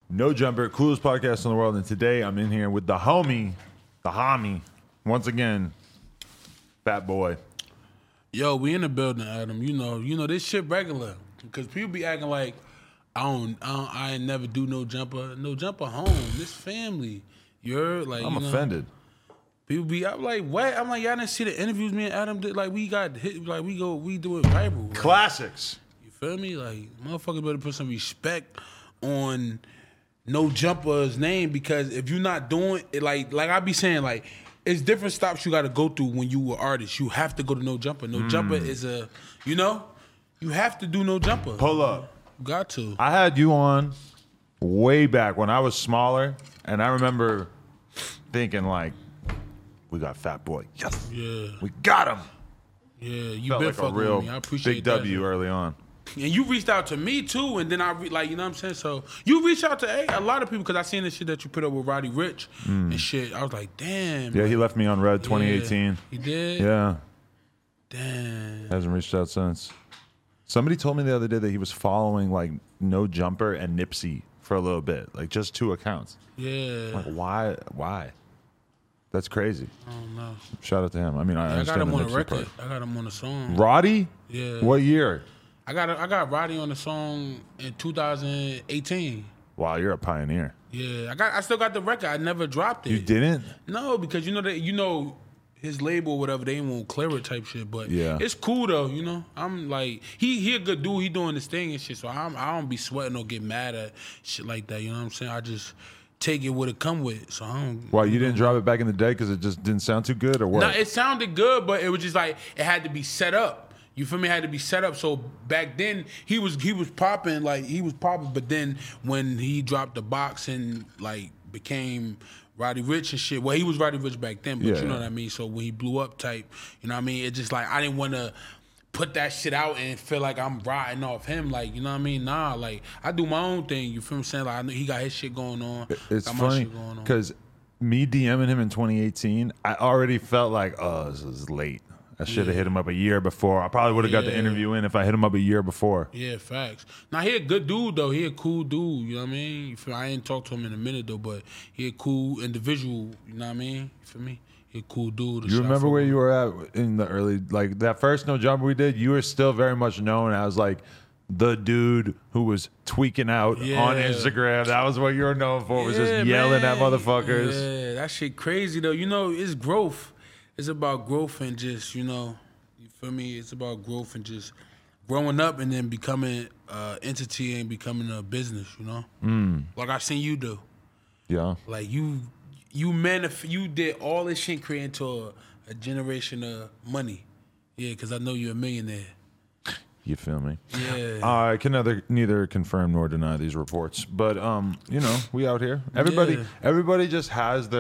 No Jumper, coolest podcast in the world. And today I'm in here with the homie, once again, Fat Boy. Yo, we in the building, Adam. You know this shit regular. Because people be acting like I ain't never do no jumper. No jumper home. This family. You're like I'm offended. People be I'm like, what? I'm like, y'all didn't see the interviews me and Adam did. Like we got hit, like we do it viral. Like, Classics. you feel me? Like motherfuckers better put some respect on No Jumper's name, because if you're not doing it, like I be saying, like it's different stops you got to go through when you an artist. You have to go to No Jumper. No Jumper is you have to do No Jumper. Pull up. You got to. I had you on way back when I was smaller, and I remember thinking like, we got Fat Boy. Yes. Yeah. We got him. Yeah, you Felt been like a fucking real with me. I appreciate big that. W early on. And you reached out to me too, and then you know what I'm saying? So you reached out to a lot of people, because I seen the shit that you put up with Roddy Ricch and shit. I was like, damn. Yeah, he left me on red 2018. Yeah, he did? Yeah. Damn. Hasn't reached out since. Somebody told me the other day that he was following like No Jumper and Nipsey for a little bit, like just 2 accounts. Yeah. Like why? That's crazy. I don't know. Shout out to him. I mean, I I got understand him the on a Nipsey record. part. I got him on a song. Roddy? Yeah. What year? I got Roddy on the song in 2018. Wow, you're a pioneer. Yeah. I still got the record. I never dropped it. You didn't? No, because his label or whatever, they won't clear it type shit. But Yeah. it's cool though, you know. I'm like, he a good dude. He doing his thing and shit. So I don't be sweating or get mad at shit like that. You know what I'm saying? I just take it what it come with. So I don't. Why, you didn't drop it back in the day because it just didn't sound too good, or what? No, it sounded good, but it was just like it had to be set up. You feel me? It had to be set up. So back then he was popping, but then when he dropped the box and like became Roddy Ricch and shit. Well, he was Roddy Ricch back then, but Yeah. you know what I mean? So when he blew up type, you know what I mean? It just like I didn't want to put that shit out and feel like I'm riding off him, like, you know what I mean? Nah, like I do my own thing, you feel what I'm saying? Like I know he got his shit going on. It's got my funny shit going on. because me DMing him in 2018, I already felt like, oh, this is late. I should have hit him up a year before. I probably would have got the interview in if I hit him up a year before. Yeah, facts. Now he a good dude though. He a cool dude. You know what I mean? You feel, I ain't talked to him in a minute though, but he a cool individual. You know what I mean? You feel me? He a cool dude. You remember where you were at in the early, like that first No Jumper we did? You were still very much known as like the dude who was tweaking out on Instagram. That was what you were known for, was just yelling at motherfuckers. Yeah, that shit crazy though. You know, it's growth. It's about growth and just, you feel me? It's about growth and just growing up and then becoming an entity and becoming a business, you know? Like I've seen you do. Yeah. Like you did all this shit, create into a generation of money. Yeah, because I know you're a millionaire. You feel me? Yeah. I can neither confirm nor deny these reports, but we out here. Everybody just has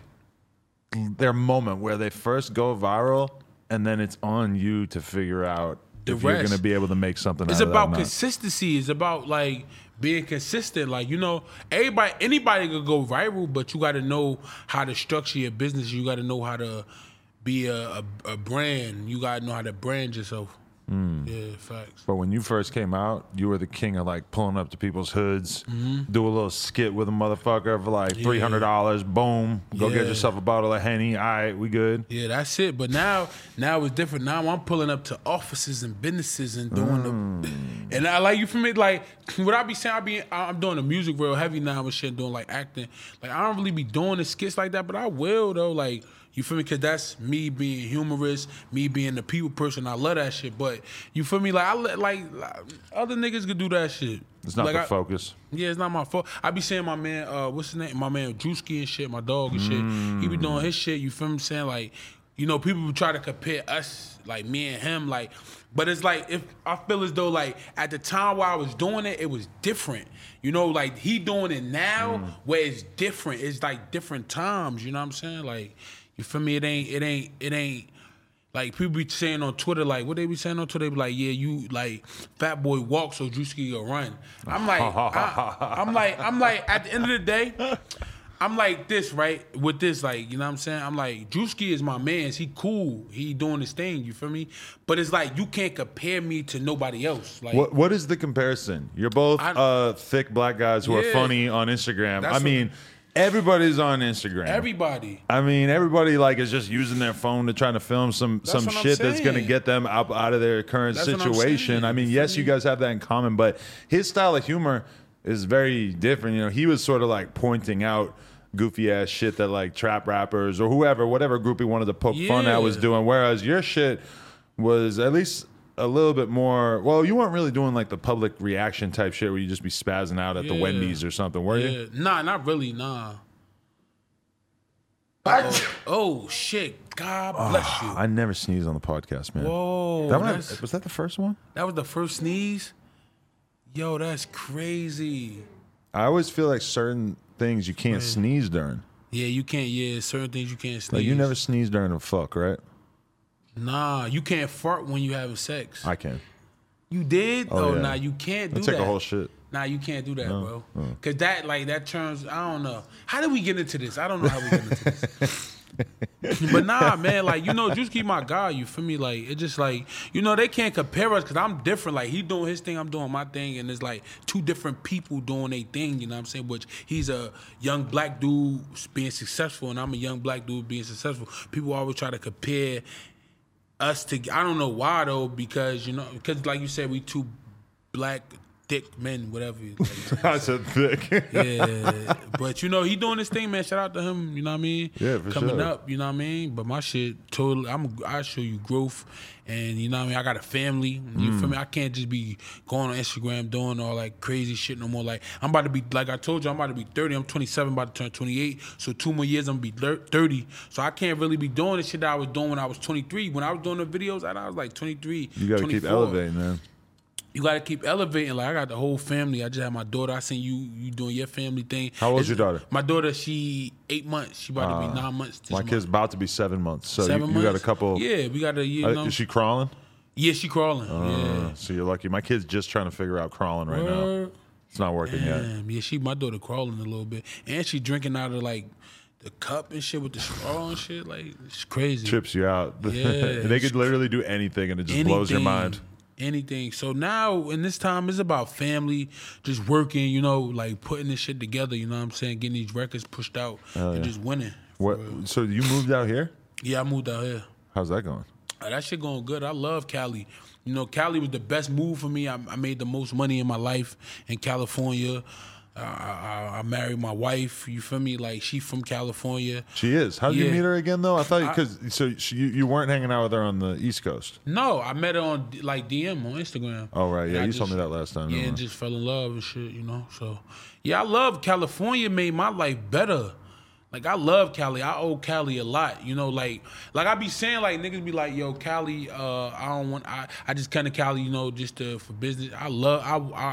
their moment where they first go viral, and then it's on you to figure out if you're going to be able to make something out of that. It's about consistency. It's about like being consistent. Like, anybody could go viral, but you got to know how to structure your business. You got to know how to be a brand. You got to know how to brand yourself. Yeah, facts. But when you first came out, you were the king of like pulling up to people's hoods, do a little skit with a motherfucker for like $300. Boom, go get yourself a bottle of Henny. All right, we good. Yeah, that's it. But now it's different. Now I'm pulling up to offices and businesses and doing and I like, you feel me? Like what I be saying, I'm doing the music real heavy now and shit, doing like acting. Like I don't really be doing the skits like that, but I will though. Like, you feel me? Because that's me being humorous, me being the people person. I love that shit. But you feel me? Like other niggas could do that shit. It's not the focus. Yeah, it's not my fault. I be saying my man, what's his name? My man Drewski and shit, my dog and shit. He be doing his shit. You feel me? Saying like, people try to compare us, like me and him, like. But it's like, if I feel as though like at the time while I was doing it, it was different. Like he doing it now, where it's different. It's like different times. You know what I'm saying? Like. You feel me? It ain't like people be saying on Twitter, like what they be saying on Twitter, they be like, yeah, you like Fat Boy walk so Drewski will run. I'm like, I'm like, at the end of the day, I'm like this, right? With this, like, you know what I'm saying? I'm like, Drewski is my man. He cool. He doing his thing, you feel me? But it's like, you can't compare me to nobody else. Like, What is the comparison? You're both thick black guys who are funny on Instagram. I mean, everybody's on Instagram. Everybody. I mean, everybody like is just using their phone to try to film some shit that's gonna get them out of their current situation. I mean, yes, you guys have that in common, but his style of humor is very different. You know, he was sort of like pointing out goofy ass shit that like trap rappers or whatever group he wanted to poke fun at was doing. Whereas your shit was at least a little bit more. Well, you weren't really doing like the public reaction type shit where you just be spazzing out at the Wendy's or something, were you? Nah, not really. Nah. Oh shit! God bless you. I never sneeze on the podcast, man. Whoa, was that the first one? That was the first sneeze. Yo, that's crazy. I always feel like certain things you can't sneeze during. Yeah, you can't. Yeah, certain things you can't sneeze. Like you never sneeze during a fuck, right? Nah, you can't fart when you having sex. I can. You did? Oh, yeah. nah, you can't do that. Take a whole shit. Nah, you can't do that, bro. Cause that turns. I don't know. How did we get into this? I don't know how we get into this. But nah, man, like, you know, Drewski my guy, you feel me? Like, it's just like, you know, they can't compare us because I'm different. Like, he doing his thing, I'm doing my thing, and it's like two different people doing their thing, you know what I'm saying? Which he's a young black dude being successful, and I'm a young black dude being successful. People always try to compare us to, I don't know why though, because, you know, because like you said, we two black thick men, whatever. Like, I said thick. Yeah, but you know, he doing his thing, man. Shout out to him. You know what I mean? Yeah, for Coming sure. up, you know what I mean? But my shit, totally. I show you growth, and you know what I mean. I got a family. You feel me? I can't just be going on Instagram doing all like crazy shit no more. Like I'm about to be, like I told you, I'm about to be 30. I'm 27, about to turn 28. So 2 more years, I'm gonna be 30. So I can't really be doing the shit that I was doing when I was 23. When I was doing the videos, I was like 23. You gotta 24. keep elevating, man. You gotta keep elevating. Like I got the whole family. I just had my daughter. I seen you doing your family thing. How old's your daughter? My daughter, she 8 months. She about to be 9 months. My kid's about to be 7 months. So 7 you months? got a couple. Yeah, we got a year. Is she crawling? Yeah, she crawling. Yeah. So you're lucky. My kid's just trying to figure out crawling right now. It's not working yet. Yeah, my daughter crawling a little bit, and she drinking out of like the cup and shit with the straw and shit. Like it's crazy. Trips you out. Yeah. They could literally do anything, and it just blows your mind. Anything. So now in this time, it's about family, just working, you know, like putting this shit together, you know what I'm saying? Getting these records pushed out and just winning. What? So you moved out here? Yeah, I moved out here. How's that going? That shit going good. I love Cali. You know, Cali was the best move for me. I made the most money in my life in California. I married my wife. You feel me? Like she from California. She is. How did you meet her again though? I thought you weren't hanging out with her on the East Coast. No, I met her on like DM on Instagram. Oh right, yeah, and you told me that last time. Yeah, and just fell in love and shit. You know, so yeah, I love California. Made my life better. Like I love Cali. I owe Cali a lot. You know, like I be saying, like niggas be like, yo, Cali. I just come to Cali, you know, just for business. I love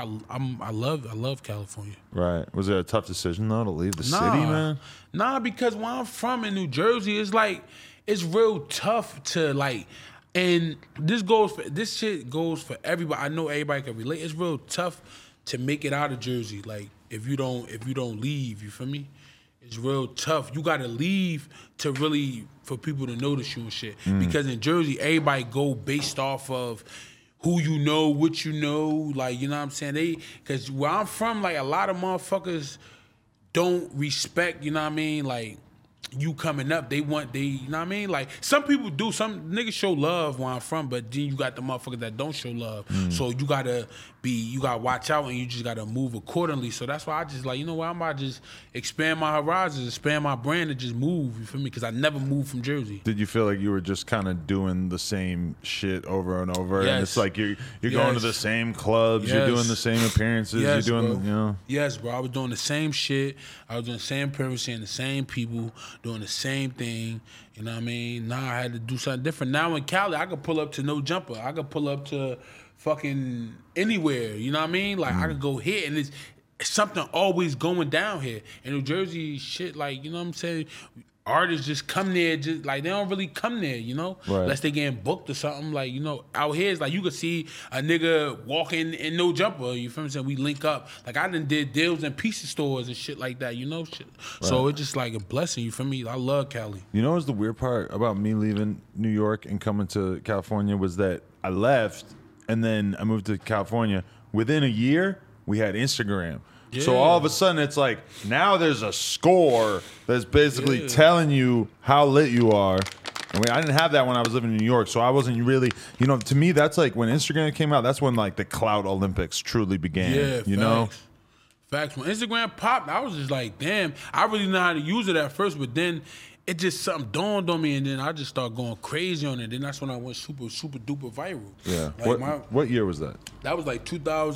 California. Right. Was it a tough decision though to leave the city, man? Nah, because where I'm from in New Jersey, it's like it's real tough to like. And this shit goes for everybody. I know everybody can relate. It's real tough to make it out of Jersey. Like if you don't leave, you feel me? It's real tough. You gotta leave to really for people to notice you and shit. Because in Jersey, everybody go based off of who you know, what you know, like you know what I'm saying. Because where I'm from, like a lot of motherfuckers don't respect. You know what I mean, like. You coming up, you know what I mean? Like, some people do, some niggas show love where I'm from, but then you got the motherfuckers that don't show love. So you gotta watch out and you just gotta move accordingly. So that's why I just like, you know what, I'm about to just expand my horizons, expand my brand and just move, you feel me? Because I never moved from Jersey. Did you feel like you were just kind of doing the same shit over and over? Yes. And it's like you're going to the same clubs, you're doing the same appearances, Yes, you're doing, bro. you know? Yes, bro. I was doing the same shit. I was doing the same appearance, seeing the same people, doing the same thing. You know what I mean? Now I had to do something different. Now in Cali, I could pull up to No Jumper. I could pull up to fucking anywhere. You know what I mean? Like I could go here and it's something always going down here. In New Jersey, shit, like, you know what I'm saying? artists just come there, just like they don't really come there, you know, Right. unless they getting booked or something. Like, you know, out here it's like you could see a nigga walking in no jumper. You feel me? Saying we link up. Like I done did deals in pizza stores and shit like that. You know, shit. So it's just like a blessing. You feel me? I love Cali. You know what's the weird part about me leaving New York and coming to California was that I left and then I moved to California. Within a year, we had Instagram. So all of a sudden, it's like now there's a score that's basically telling you how lit you are. I mean, I didn't have that when I was living in New York, so I wasn't really, you know, to me, that's like when Instagram came out, that's when like the Clout Olympics truly began. Yeah, you know? Facts. When Instagram popped, I was just like, damn, I really know how to use it at first, but then it just something dawned on me, and then I just started going crazy on it. Then that's when I went super duper viral. Yeah. Like what year was that? that was like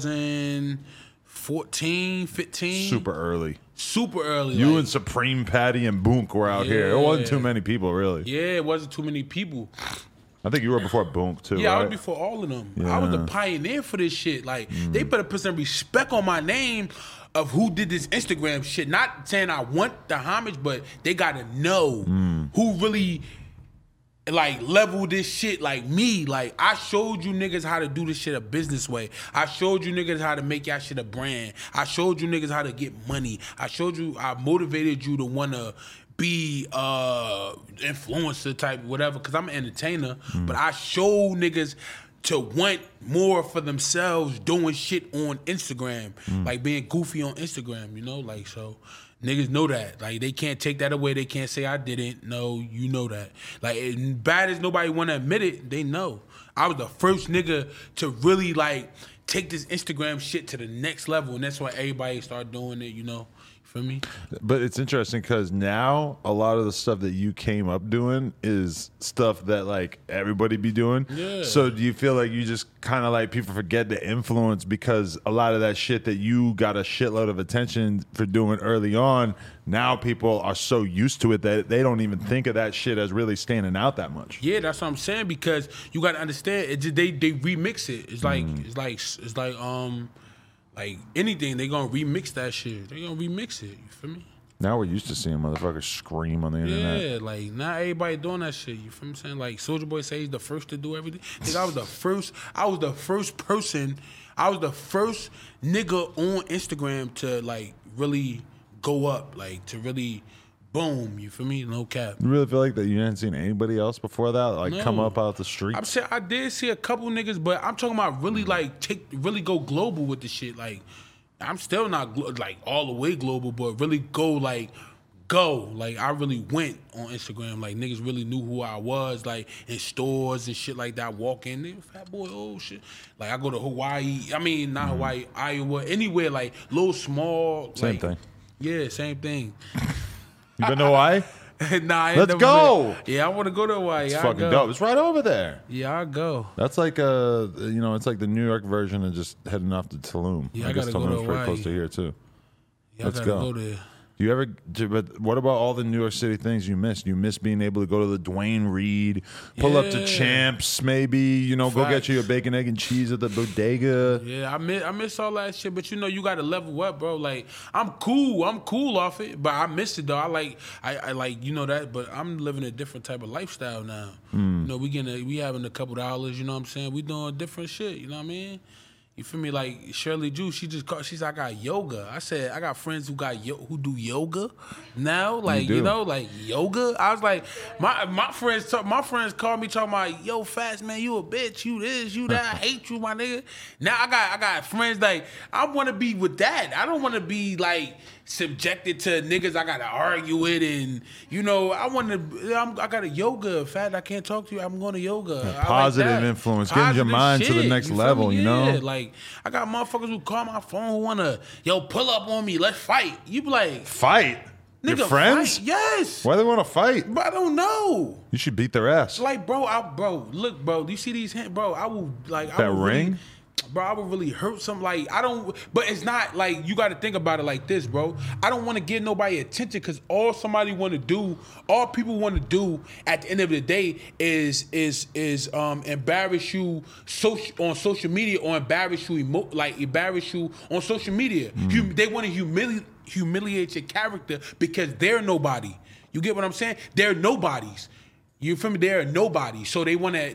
2014, 15. Super early. Super early. You like, and Supreme Patty and Boonk were out here. It wasn't too many people, really. yeah, it wasn't too many people. I think you were before Boonk, too, Yeah, right? I was before all of them. I was the pioneer for this shit. Like, they better put some respect on my name of who did this Instagram shit. Not saying I want the homage, but they gotta know who really like level this shit like me. Like I showed you niggas how to do this shit a business way. I showed you niggas how to make y'all shit a brand. I showed you niggas how to get money. I motivated you to wanna be influencer type whatever, cause I'm an entertainer, but I show niggas to want more for themselves doing shit on Instagram, like being goofy on Instagram, you know, like so niggas know that. Like they can't take that away. They can't say I didn't. No, you know that. Like as bad as nobody want to admit it, they know. I was the first nigga to really like take this Instagram shit to the next level, and that's why everybody started doing it, you know. For me. But it's interesting because now a lot of the stuff that you came up doing is stuff that like everybody be doing. Yeah. So do you feel like you just kind of like people forget the influence because a lot of that shit that you got a shitload of attention for doing early on, now people are so used to it that they don't even think of that shit as really standing out that much. Yeah, that's what I'm saying, because you got to understand it. They remix it. It's like like anything, they gonna remix that shit. They gonna remix it. You feel me? Now we're used to seeing motherfuckers scream on the internet. Yeah, like not everybody doing that shit. You feel me? Saying like Soulja Boy say he's the first to do everything. Nigga, I was the first person. I was the first nigga on Instagram to like really go up, like to really boom. You feel me? No cap. You really feel like that you hadn't seen anybody else before that like come No. up out the street? I'm saying I did see a couple niggas, but I'm talking about really like really go global with the shit. Like I'm still not like all the way global, but really go. Like I really went on Instagram. Like niggas really knew who I was. Like in stores and shit like that. I walk in there, Fat Boy, oh shit. Like I go to Hawaii. I mean not Hawaii, Iowa, anywhere like little small. Same like, thing. Yeah, same thing. You been to Hawaii? Nah, I ain't Let's never go. been. Yeah, I want to go to Hawaii. It's I'll fucking go. dope. It's right over there. Yeah, I'll go. That's like it's like the New York version of just heading off to Tulum. Yeah, I guess gotta go to Tulum's pretty close Hawaii. to here too. Yeah, Let's I gotta go. go there. But what about all the New York City things you missed? You missed being able to go to the Dwayne Reed, pull up to Yeah. Champs, maybe, you know, go get you a Facts. bacon, egg, and cheese at the bodega. Yeah, I miss all that shit, but you know you got to level up, bro. Like I'm cool off it, but I miss it though. I like you know that, but I'm living a different type of lifestyle now. You know, we having a couple dollars. You know what I'm saying? We doing different shit. You know what I mean? You feel me? Like Shirley Ju, she's I got yoga. I said I got friends who do yoga now. Like you know, like yoga. I was like, my friends called me talking about, yo, Fats man, you a bitch, you this, you that. I hate you, my nigga. Now I got friends like I want to be with that. I don't want to be like subjected to niggas I gotta argue with, and you know I got a yoga. Fat, I can't talk to you. I'm going to yoga. I like Positive that. influence, getting your mind to the shit, next you feel level. me? You know, Yeah, like I got motherfuckers who call my phone who wanna pull up on me, let's fight. You be like, fight. Your nigga, friends? fight? Yes. Why they want to fight? But I don't know. You should beat their ass. Like, bro, look, bro. Do you see these hands, bro? I will like That I will ring? Really, bro, I would really hurt some. Like, I don't. But it's not like you got to think about it like this, bro. I don't want to give nobody attention because all people want to do at the end of the day is embarrass you on social media or embarrass you on social media. They want to humiliate your character because they're nobody. You get what I'm saying? They're nobodies. You feel me? They're nobody. So they wanna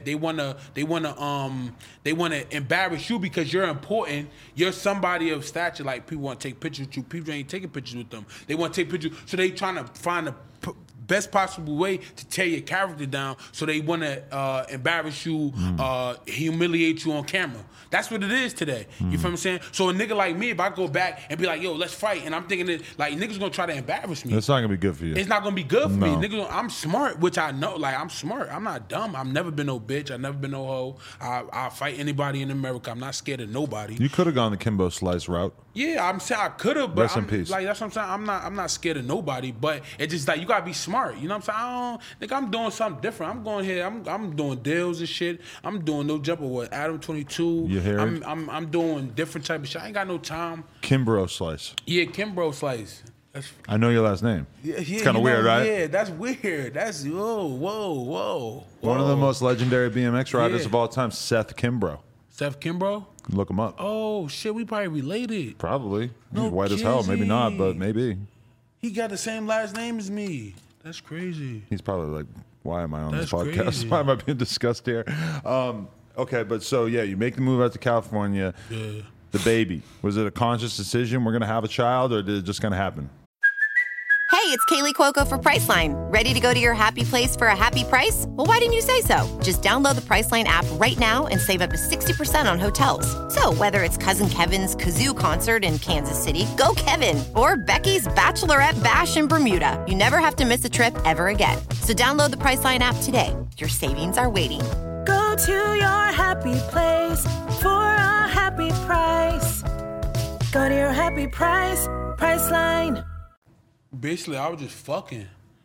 embarrass you because you're important. You're somebody of stature. Like people want to take pictures with you. People ain't taking pictures with them. They want to take pictures. So they trying to find the best possible way to tear your character down. So they want to embarrass you, humiliate you on camera. That's what it is today. You feel what I'm saying? So a nigga like me, if I go back and be like, yo, let's fight, and I'm thinking that like niggas gonna try to embarrass me. It's not gonna be good for you. It's not gonna be good for me. Niggas, I'm smart, which I know. Like I'm smart. I'm not dumb. I've never been no bitch. I've never been no hoe. I'll fight anybody in America. I'm not scared of nobody. You could have gone the Kimbo Slice route. Yeah, I'm saying I could have, but Rest in peace. Like that's what I'm saying. I'm not scared of nobody, but it's just like you gotta be smart. You know what I'm saying? I'm doing something different. I'm going here. I'm doing deals and shit. I'm doing no jumper with Adam 22. You hear? I'm doing different type of shit. I ain't got no time. Kimbro Slice. Yeah, Kimbro Slice. I know your last name. Yeah, it's kind of weird, right? Yeah, that's weird. That's whoa. One of the most legendary BMX riders of all time, Seth Kimbro. Seth Kimbro? Look him up. Oh shit, we probably related. Probably. No He's white as hell. Maybe not, but kidding. maybe. He got the same last name as me. That's crazy. He's probably like, why am I on this That's podcast? crazy. Why am I being discussed here? Okay, but so yeah, you make the move out to California. Yeah. The baby. Was it a conscious decision? We're gonna have a child, or did it just kind of happen? Hey, it's Kaylee Cuoco for Priceline. Ready to go to your happy place for a happy price? Well, why didn't you say so? Just download the Priceline app right now and save up to 60% on hotels. So whether it's Cousin Kevin's Kazoo Concert in Kansas City, go Kevin, or Becky's Bachelorette Bash in Bermuda, you never have to miss a trip ever again. So download the Priceline app today. Your savings are waiting. Go to your happy place for a happy price. Go to your happy price, Priceline. Basically, I was just fucking.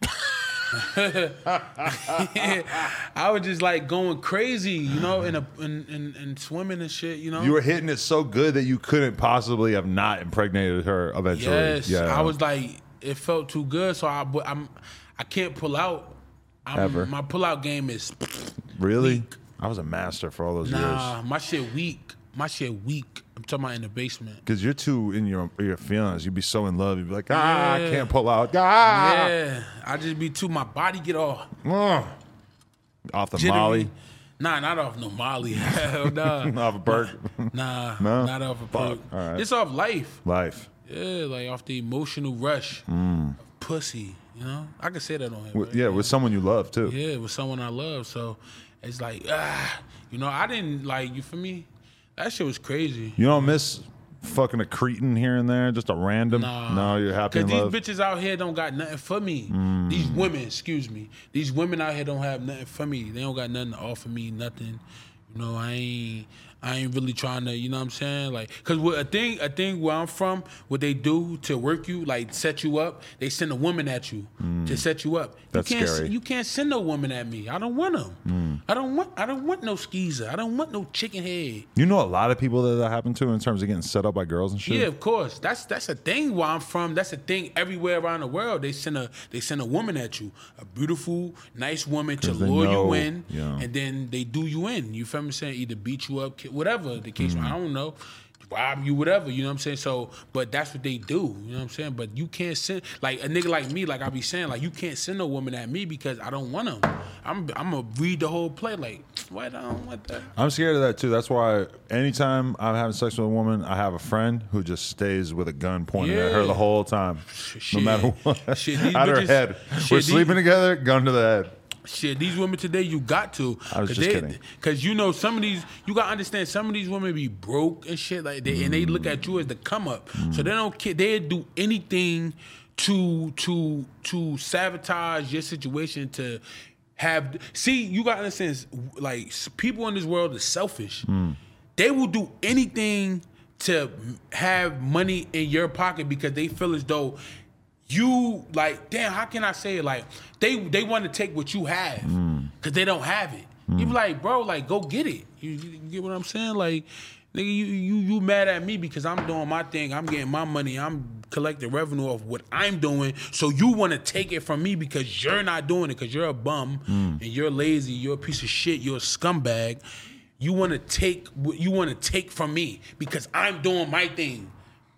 I was just like going crazy, you know, and swimming and shit, you know. You were hitting it so good that you couldn't possibly have not impregnated her eventually. Yes, Yeah. I was like, it felt too good, so I can't pull out. Ever. My pull out game is Really? weak. I was a master for all those Nah, years. my shit weak. I'm talking about in the basement. Because you're too in your feelings. You'd be so in love. You'd be like, I Yeah. can't pull out. Ah. Yeah, I just be too. My body get all Off the jittery. Molly. Nah, not off no Molly. Hell nah. Off a perk. Nah, No? not off a perk. All right. It's off life. Life. Yeah, like off the emotional rush. Mm. Pussy, you know? I can say that on here. Right? Yeah, with someone you love, too. Yeah, with someone I love. So it's like, you know, I didn't like, you feel me? That shit was crazy. You don't miss fucking a cretin here and there, just a random? Nah. No, you're happy in Because love? these bitches out here don't got nothing for me. These women, excuse me. These women out here don't have nothing for me. They don't got nothing to offer me, nothing. You know, I ain't really trying to, you know what I'm saying? Like, cause a thing where I'm from, what they do to work you, like set you up, they send a woman at you to set you up. That's scary. You can't send no woman at me. I don't want them. I don't want no skeezer. I don't want no chicken head. You know a lot of people that happened to in terms of getting set up by girls and shit? Yeah, of course. That's a thing where I'm from. That's a thing everywhere around the world. They send a woman at you, a beautiful, nice woman to 'Cause they lure know, you in, yeah. and then they do you in. You feel me saying? Either beat you up, whatever the case. I don't know. Rob you, whatever, you know what I'm saying? So, but that's what they do, you know what I'm saying? But you can't send, like, a nigga like me, like I be saying, like, you can't send a woman at me because I don't want them. I'm gonna read the whole play, like, what? I don't want that. I'm scared of that too. That's why anytime I'm having sex with a woman, I have a friend who just stays with a gun pointed at her Yeah. the whole time, Shit. no matter what. Shit, these at her bitches- head. shit, We're these- sleeping together, gun to the head. Shit, these women today, you got to. I was just kidding. Because you know, some of these, you got to understand, some of these women be broke and shit, like and they look at you as the come up. So they don't care, they do anything to sabotage your situation, to have, see, you got to understand, like, people in this world are selfish. They will do anything to have money in your pocket because they feel as though you, like, damn, how can I say it? Like, they want to take what you have because they don't have it. You be like, bro, like, go get it. You get what I'm saying? Like, nigga, you mad at me because I'm doing my thing. I'm getting my money. I'm collecting revenue of what I'm doing. So you want to take it from me because you're not doing it, because you're a bum and you're lazy. You're a piece of shit. You're a scumbag. You want to take what you want to take from me because I'm doing my thing.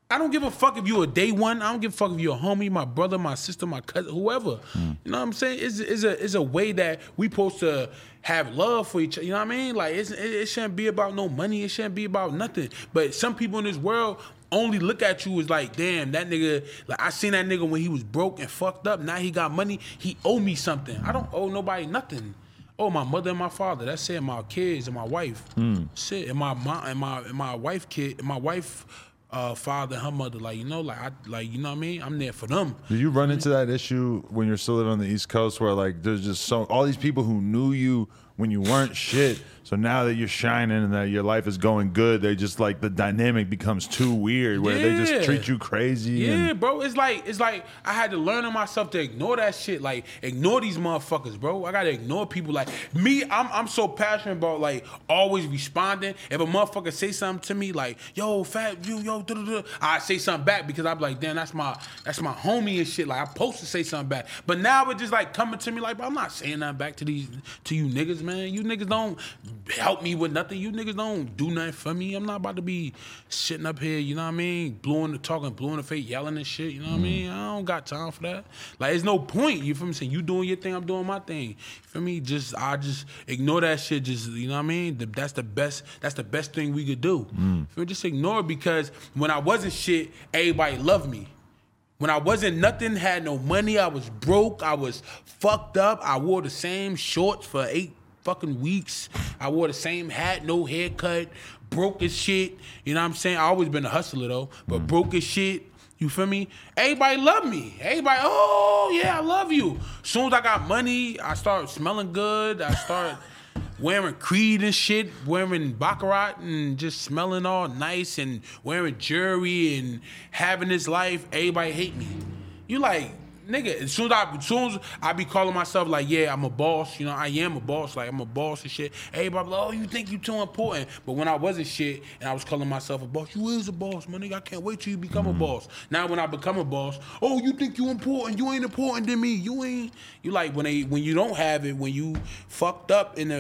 I don't give a fuck if you a day one. I don't give a fuck if you're a homie, my brother, my sister, my cousin, whoever. You know what I'm saying? It's a way that we supposed to have love for each other. You know what I mean? Like it shouldn't be about no money. It shouldn't be about nothing. But some people in this world only look at you as like, damn, that nigga. Like I seen that nigga when he was broke and fucked up. Now he got money. He owe me something. I don't owe nobody nothing. Oh, my mother and my father. That's it. My kids and my wife. Shit, and my mom and my wife kid and my wife. Father and her mother, like, you know, like you know what I mean? I'm there for them. Do you run into that issue when you're still living on the East Coast where like there's just all these people who knew you when you weren't shit, so now that you're shining and that your life is going good, they just like the dynamic becomes too weird where they just treat you crazy. Yeah, bro. It's like I had to learn on myself to ignore that shit. Like ignore these motherfuckers, bro. I gotta ignore people. Like me, I'm so passionate about like always responding. If a motherfucker say something to me like, yo, fat you, yo, I say something back because I'm like, damn, that's my homie and shit. Like I'm supposed to say something back. But now it's just like coming to me like, bro, I'm not saying nothing back to you niggas, man. You niggas don't help me with nothing. You niggas don't do nothing for me. I'm not about to be sitting up here, you know what I mean? Blue in the face, yelling and shit, you know what I mean? I don't got time for that. Like, there's no point, you feel me? Saying you doing your thing, I'm doing my thing. You feel me? I just ignore that shit, just, you know what I mean? That's the best thing we could do. Feel me? Just ignore it because when I wasn't shit, everybody loved me. When I wasn't nothing, had no money, I was broke, I was fucked up, I wore the same shorts for 8 fucking weeks. I wore the same hat, no haircut, broke as shit. You know what I'm saying? I always been a hustler though, but broke as shit. You feel me? Everybody love me. Everybody, oh yeah, I love you. As soon as I got money, I started smelling good. I started wearing Creed and shit, wearing Baccarat and just smelling all nice and wearing jewelry and having this life. Everybody hate me. You like, nigga, as soon as I be calling myself like, yeah, I'm a boss, you know, I am a boss, like I'm a boss and shit. Everybody be like, oh, you think you too important. But when I wasn't shit and I was calling myself a boss, you is a boss, my nigga. I can't wait till you become a boss. Now when I become a boss, oh, you think you important, you ain't important than me. You like when you don't have it, when you fucked up in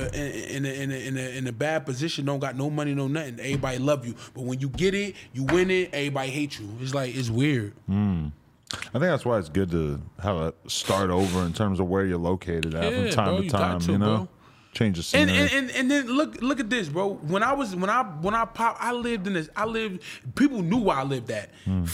a bad position, don't got no money, no nothing, everybody love you. But when you get it, you win it, everybody hate you. It's like, it's weird. I think that's why it's good to have a start over in terms of where you're located at from time to time. You know, change the scenery. And then look at this, bro. When I popped, I lived. People knew where I lived at for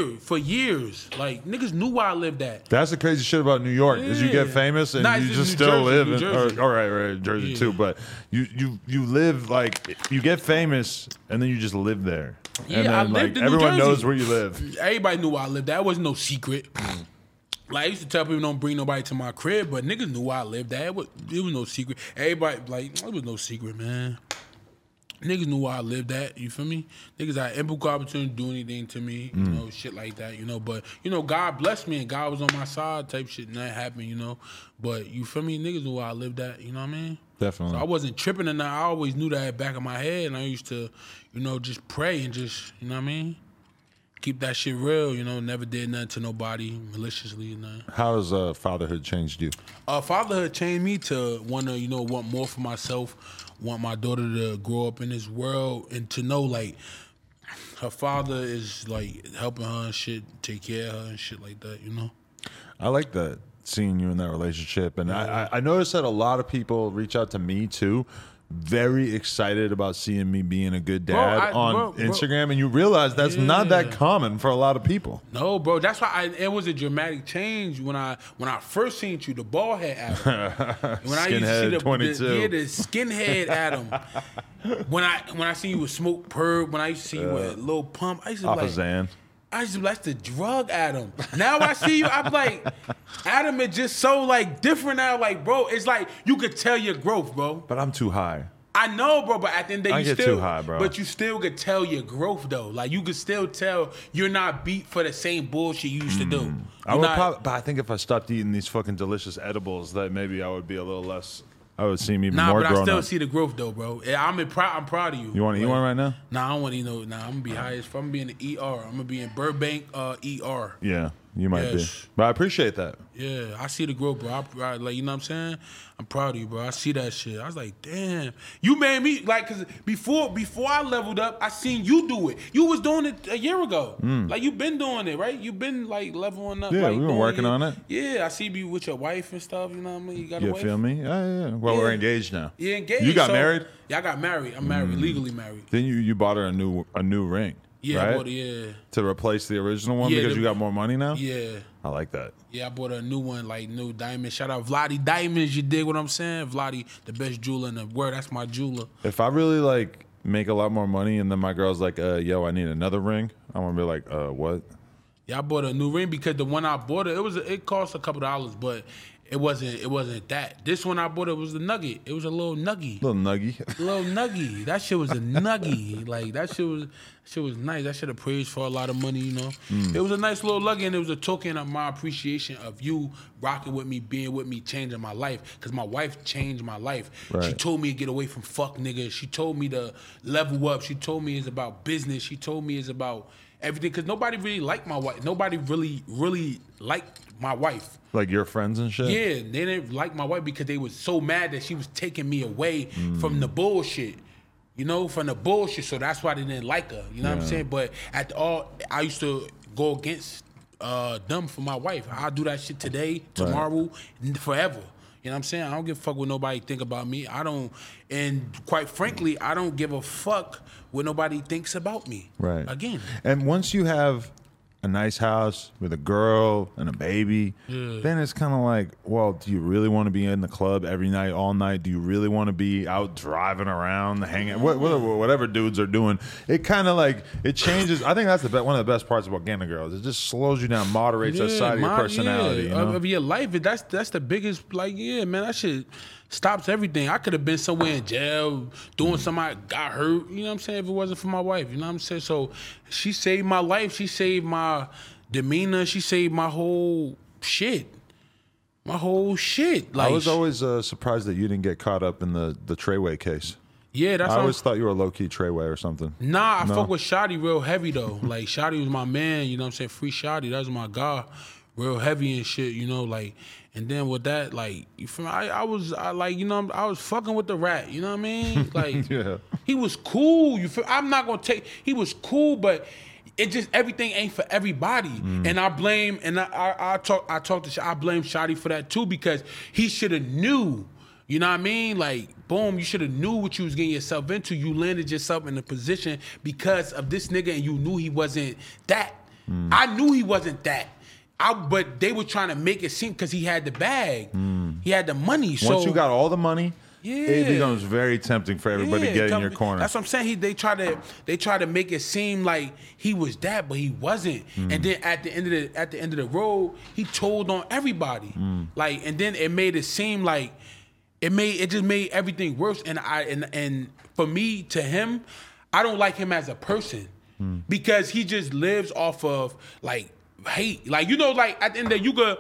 years. Like niggas knew where I lived at. That's the crazy shit about New York is you get famous and you just still live in. All right, Jersey too. But you live like you get famous and then you just live there. Yeah, and then, I lived in New everyone Jersey. knows where you live. Everybody knew where I lived. That wasn't no secret. Like I used to tell people don't bring nobody to my crib, but niggas knew where I lived at. It was no secret. Everybody it was no secret, man. Niggas knew where I lived at, you feel me? Niggas had ample opportunity to do anything to me, you know, shit like that, you know. But, you know, God blessed me and God was on my side type shit and that happened, you know. But, you feel me? Niggas knew where I lived at, you know what I mean? Definitely. So I wasn't tripping and I always knew that at the back of my head and I used to, you know, just pray and just, you know what I mean? Keep that shit real, you know, never did nothing to nobody maliciously. Nothing. How has fatherhood changed you? Fatherhood changed me to want more for myself, want my daughter to grow up in this world and to know, like, her father is, like, helping her and shit, take care of her and shit like that, you know? I like that, seeing you in that relationship. And I noticed that a lot of people reach out to me, too, very excited about seeing me being a good dad on Instagram, and you realize that's not that common for a lot of people. No, bro, that's why it was a dramatic change when I first seen you, the bald head Adam. When I used to see 22. The skinhead Adam. When I seen you with Smoke Perp, when I used to see you with Lil Pump, I used to be like, Zan. I used to be like, that's the drug Adam. Now I see you, I'm like, Adam is just so like different now. Like, bro, it's like you could tell your growth, bro. But I'm too high. I know, bro, but at the end of the day, you still too high, bro. But you still could tell your growth though. Like you could still tell you're not beat for the same bullshit you used to do. But I think if I stopped eating these fucking delicious edibles, that maybe I would be a little less. I would seem even more grown up. Nah, but I still see the growth though, bro. I'm proud of you. You want to eat one right now? Nah, I don't want to eat no. Nah, I'm gonna be high as fuck. I'm gonna be in the ER. I'm gonna be in Burbank ER. Yeah. You might be. But I appreciate that. Yeah, I see the growth, bro. I like, you know what I'm saying? I'm proud of you, bro. I see that shit. I was like, damn. You made me, like, because before I leveled up, I seen you do it. You was doing it a year ago. Like, you been doing it, right? You been, like, leveling up. Yeah, like, we've been working on it. Yeah, I see you with your wife and stuff, you know what I mean? You got a wife? Feel me? Yeah. Well, we're engaged now. Yeah, engaged. You got married? Yeah, I got married. I'm married, legally married. Then you bought her a new ring. Yeah, right? I bought it, yeah. To replace the original one because you got more money now? Yeah. I like that. Yeah, I bought a new one, like new diamond. Shout out Vladi Diamonds, you dig what I'm saying? Vladi, the best jeweler in the world. That's my jeweler. If I really, like, make a lot more money and then my girl's like, yo, I need another ring, I'm going to be like, what? Yeah, I bought a new ring because the one I bought it cost a couple dollars, but it wasn't that. This one I bought, it was the nugget. It was a little nuggy. Little nuggy. Little nuggy. That shit was a nuggy. Like, that shit was nice. That shit have praised for a lot of money, you know. It was a nice little nugget, and it was a token of my appreciation of you rocking with me, being with me, changing my life. Because my wife changed my life. Right. She told me to get away from fuck niggas. She told me to level up. She told me it's about business. She told me it's about everything. Because nobody really liked my wife. Nobody really liked my wife. Like your friends and shit? Yeah, they didn't like my wife because they was so mad that she was taking me away from the bullshit. You know, from the bullshit. So that's why they didn't like her. You know what I'm saying? But I used to go against them for my wife. I'll do that shit today, tomorrow, forever. You know what I'm saying? I don't give a fuck what nobody think about me. And quite frankly, I don't give a fuck what nobody thinks about me. Right. Again. And once you have a nice house with a girl and a baby, then it's kind of like, well, do you really want to be in the club every night, all night? Do you really want to be out driving around, hanging, whatever dudes are doing? It kind of like, it changes. I think that's one of the best parts about getting a girl. It just slows you down, moderates that side of your personality. Yeah. You know? Of your life. That's the biggest, like, yeah, man, that shit stops everything. I could have been somewhere in jail doing something, got hurt, you know what I'm saying, if it wasn't for my wife, you know what I'm saying? So she saved my life, she saved my demeanor, she saved my whole shit. Like, I was always surprised that you didn't get caught up in the Treyway case. Yeah, that's I always thought you were low-key Treyway or something. Nah, I fuck with Shotty real heavy, though. Like, Shotty was my man, you know what I'm saying? Free Shotty, that was my guy. Real heavy and shit, you know, like, and then with that, like, you feel me? I was fucking with the rat, you know what I mean? Like, he was cool, you feel? I'm not gonna he was cool, but it just, everything ain't for everybody. And I blame, and I blame Shotty for that too, because he should have knew. You know what I mean? Like, boom, you should have knew what you was getting yourself into. You landed yourself in a position because of this nigga, and you knew he wasn't that. I knew he wasn't that. But they were trying to make it seem because he had the bag. He had the money. So once you got all the money, it becomes very tempting for everybody to get in your corner. That's what I'm saying. They try to make it seem like he was that, but he wasn't. And then at the end of the road, he told on everybody. Like, and then it made it seem like it just made everything worse. And for me, to him, I don't like him as a person because he just lives off of, like, hate. Like, you know, like, at the end of the day,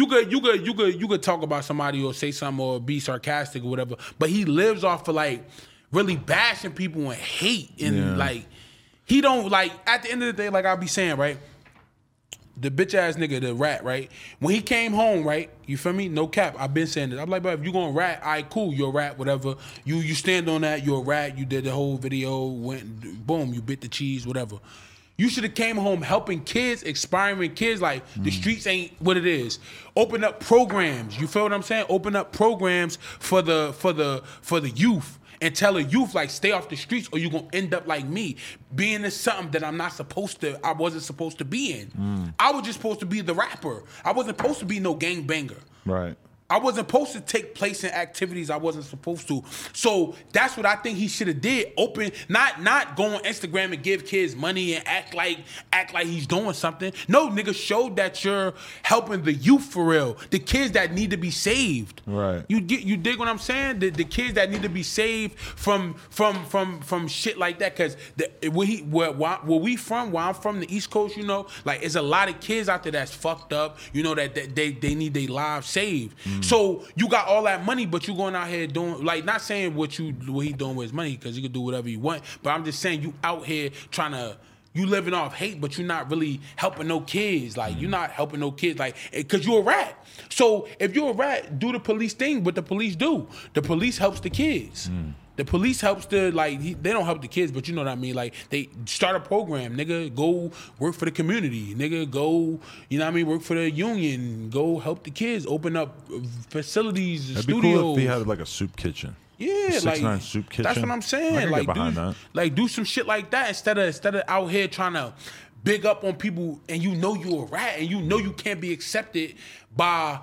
you could talk about somebody or say something or be sarcastic or whatever, but he lives off of, like, really bashing people and hate. And like, he don't, like, at the end of the day, like I'll be saying, right, the bitch ass nigga, the rat, right, when he came home, right, you feel me, no cap, I've been saying this, I'm like, bro, if you gonna rat, all right, cool, you're a rat, whatever, you stand on that, you're a rat, you did the whole video, went, boom, you bit the cheese, whatever. You should have came home helping kids, inspiring kids, like, the streets ain't what it is. Open up programs, you feel what I'm saying? Open up programs for the youth, and tell the youth, like, stay off the streets or you're gonna end up like me, being in something that I wasn't supposed to be in. I was just supposed to be the rapper. I wasn't supposed to be no gangbanger. Right. I wasn't supposed to take place in activities I wasn't supposed to. So that's what I think he should have did. Open, not go on Instagram and give kids money and act like he's doing something. No, nigga, show that you're helping the youth for real. The kids that need to be saved. Right. You dig what I'm saying? The kids that need to be saved from shit like that. Cause where I'm from, the East Coast, you know, like, it's a lot of kids out there that's fucked up, you know, that they need their lives saved. So you got all that money, but you going out here doing, like, not saying what he doing with his money, because he could do whatever he want, but I'm just saying you out here trying to, you living off hate, but you're not really helping no kids. Like, you're not helping no kids, like, because you're a rat. So if you're a rat, do the police thing, what the police do. The police helps the kids. The police helps they don't help the kids, but you know what I mean? Like, they start a program, nigga, go work for the community. Nigga, go, you know what I mean, work for the union. Go help the kids, open up facilities, It'd studios. be cool if he had like a soup kitchen. Yeah, a 6ix9ine soup kitchen. That's what I'm saying. I can Like, get behind that. Like, do some shit like that instead of out here trying to big up on people, and you know you a rat, and you know you can't be accepted by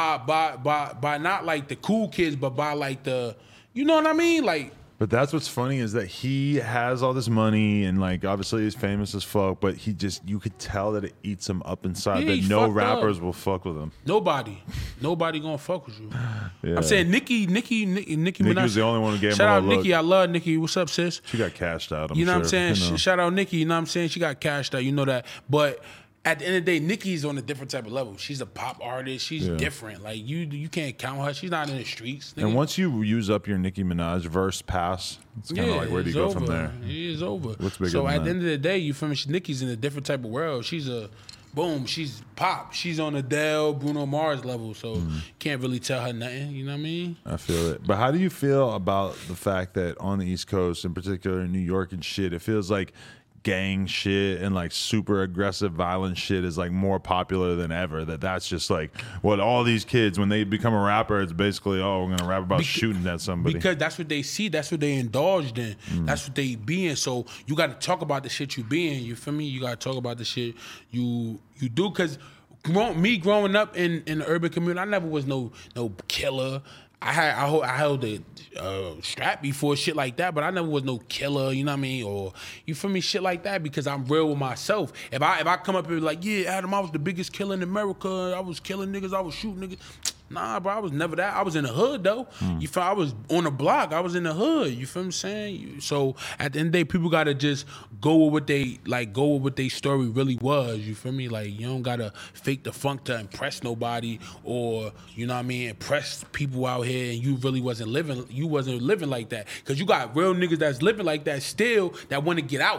not like the cool kids, but by like the, you know what I mean? Like, But that's what's funny is that he has all this money and like obviously he's famous as fuck, but you could tell that it eats him up inside. Yeah, that he's no fucked rappers up. will fuck with him. nobody gonna fuck with you. Yeah. I'm saying Nicki Minaj was the only one who gave him shout a out look. Nicki. I love Nicki. What's up, sis? She got cashed out. I'm You know sure. what I'm saying? You know. Shout out Nicki. You know what I'm saying? She got cashed out. You know that. But at the end of the day, Nicki's on a different type of level. She's a pop artist. She's different. Like, you can't count her. She's not in the streets. Nigga. And once you use up your Nicki Minaj verse pass, it's kind of like where do you it's go from over. there? It is over. What's bigger so than at the that? end of the day, you feel me? Nicki's in a different type of world. She's a boom. She's pop. She's on Adele, Bruno Mars level. So can't really tell her nothing. You know what I mean? I feel it. But how do you feel about the fact that on the East Coast, in particular in New York and shit, it feels like gang shit and like super aggressive violent shit is like more popular than ever? That's just like what all these kids, when they become a rapper, it's basically, oh, we're gonna rap about shooting at somebody. Because that's what they see. That's what they indulged in. That's what they be in. So you got to talk about the shit you be in. You feel me? You got to talk about the shit you do. Because me growing up in the urban community, I never was no killer. I held a strap before, shit like that, but I never was no killer, you know what I mean? Or, you feel me, shit like that, because I'm real with myself. If I come up and be like, yeah, Adam, I was the biggest killer in America, I was killing niggas, I was shooting niggas. Nah, bro, I was never that. I was in the hood, though. You feel, I was on the block. I was in the hood. You feel what I'm saying? So at the end of the day, people gotta just go with what they story really was. You feel me? Like, you don't gotta fake the funk to impress nobody, or, you know what I mean, impress people out here, and you really wasn't living. You wasn't living like that, because you got real niggas that's living like that still that want to get out.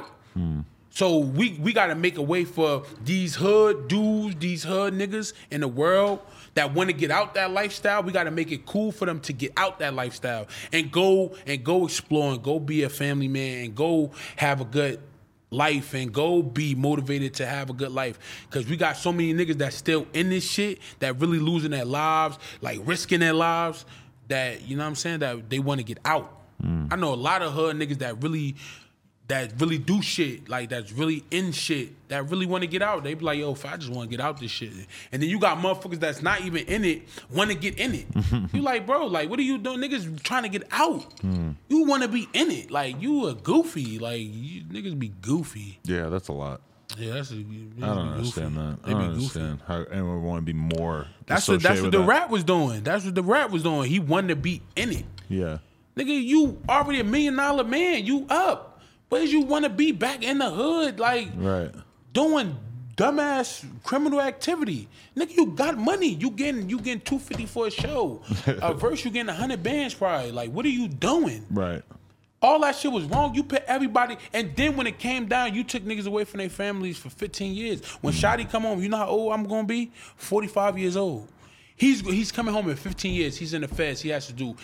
So we got to make a way for these hood dudes, these hood niggas in the world that want to get out that lifestyle. We got to make it cool for them to get out that lifestyle and go explore and go be a family man and go have a good life and go be motivated to have a good life. Because we got so many niggas that still in this shit that really losing their lives, like risking their lives, that, you know what I'm saying, that they want to get out. I know a lot of hood niggas that really do shit, like that's really in shit, that really want to get out. They be like, yo, if I just want to get out this shit. And then you got motherfuckers that's not even in it, want to get in it. You like, bro, like, what are you doing? Niggas trying to get out. You want to be in it. Like, you a goofy. Like, you niggas be goofy. Yeah, that's a lot. Yeah, I don't understand that. I They don't be understand how anyone would want to be more. That's what associated with the that. rap was doing. That's what the rap was doing. He wanted to be in it. Yeah. Nigga, you already $1 million man. You up. But you want to be back in the hood, like, Right. doing dumbass criminal activity. Nigga, you got money. You getting $250 for a show. A verse, you getting 100 bands probably. Like, what are you doing? Right. All that shit was wrong. You put everybody, and then when it came down, you took niggas away from their families for 15 years. When Shotty come home, you know how old I'm gonna be? 45 years old. He's coming home in 15 years. He's in the feds. He has to do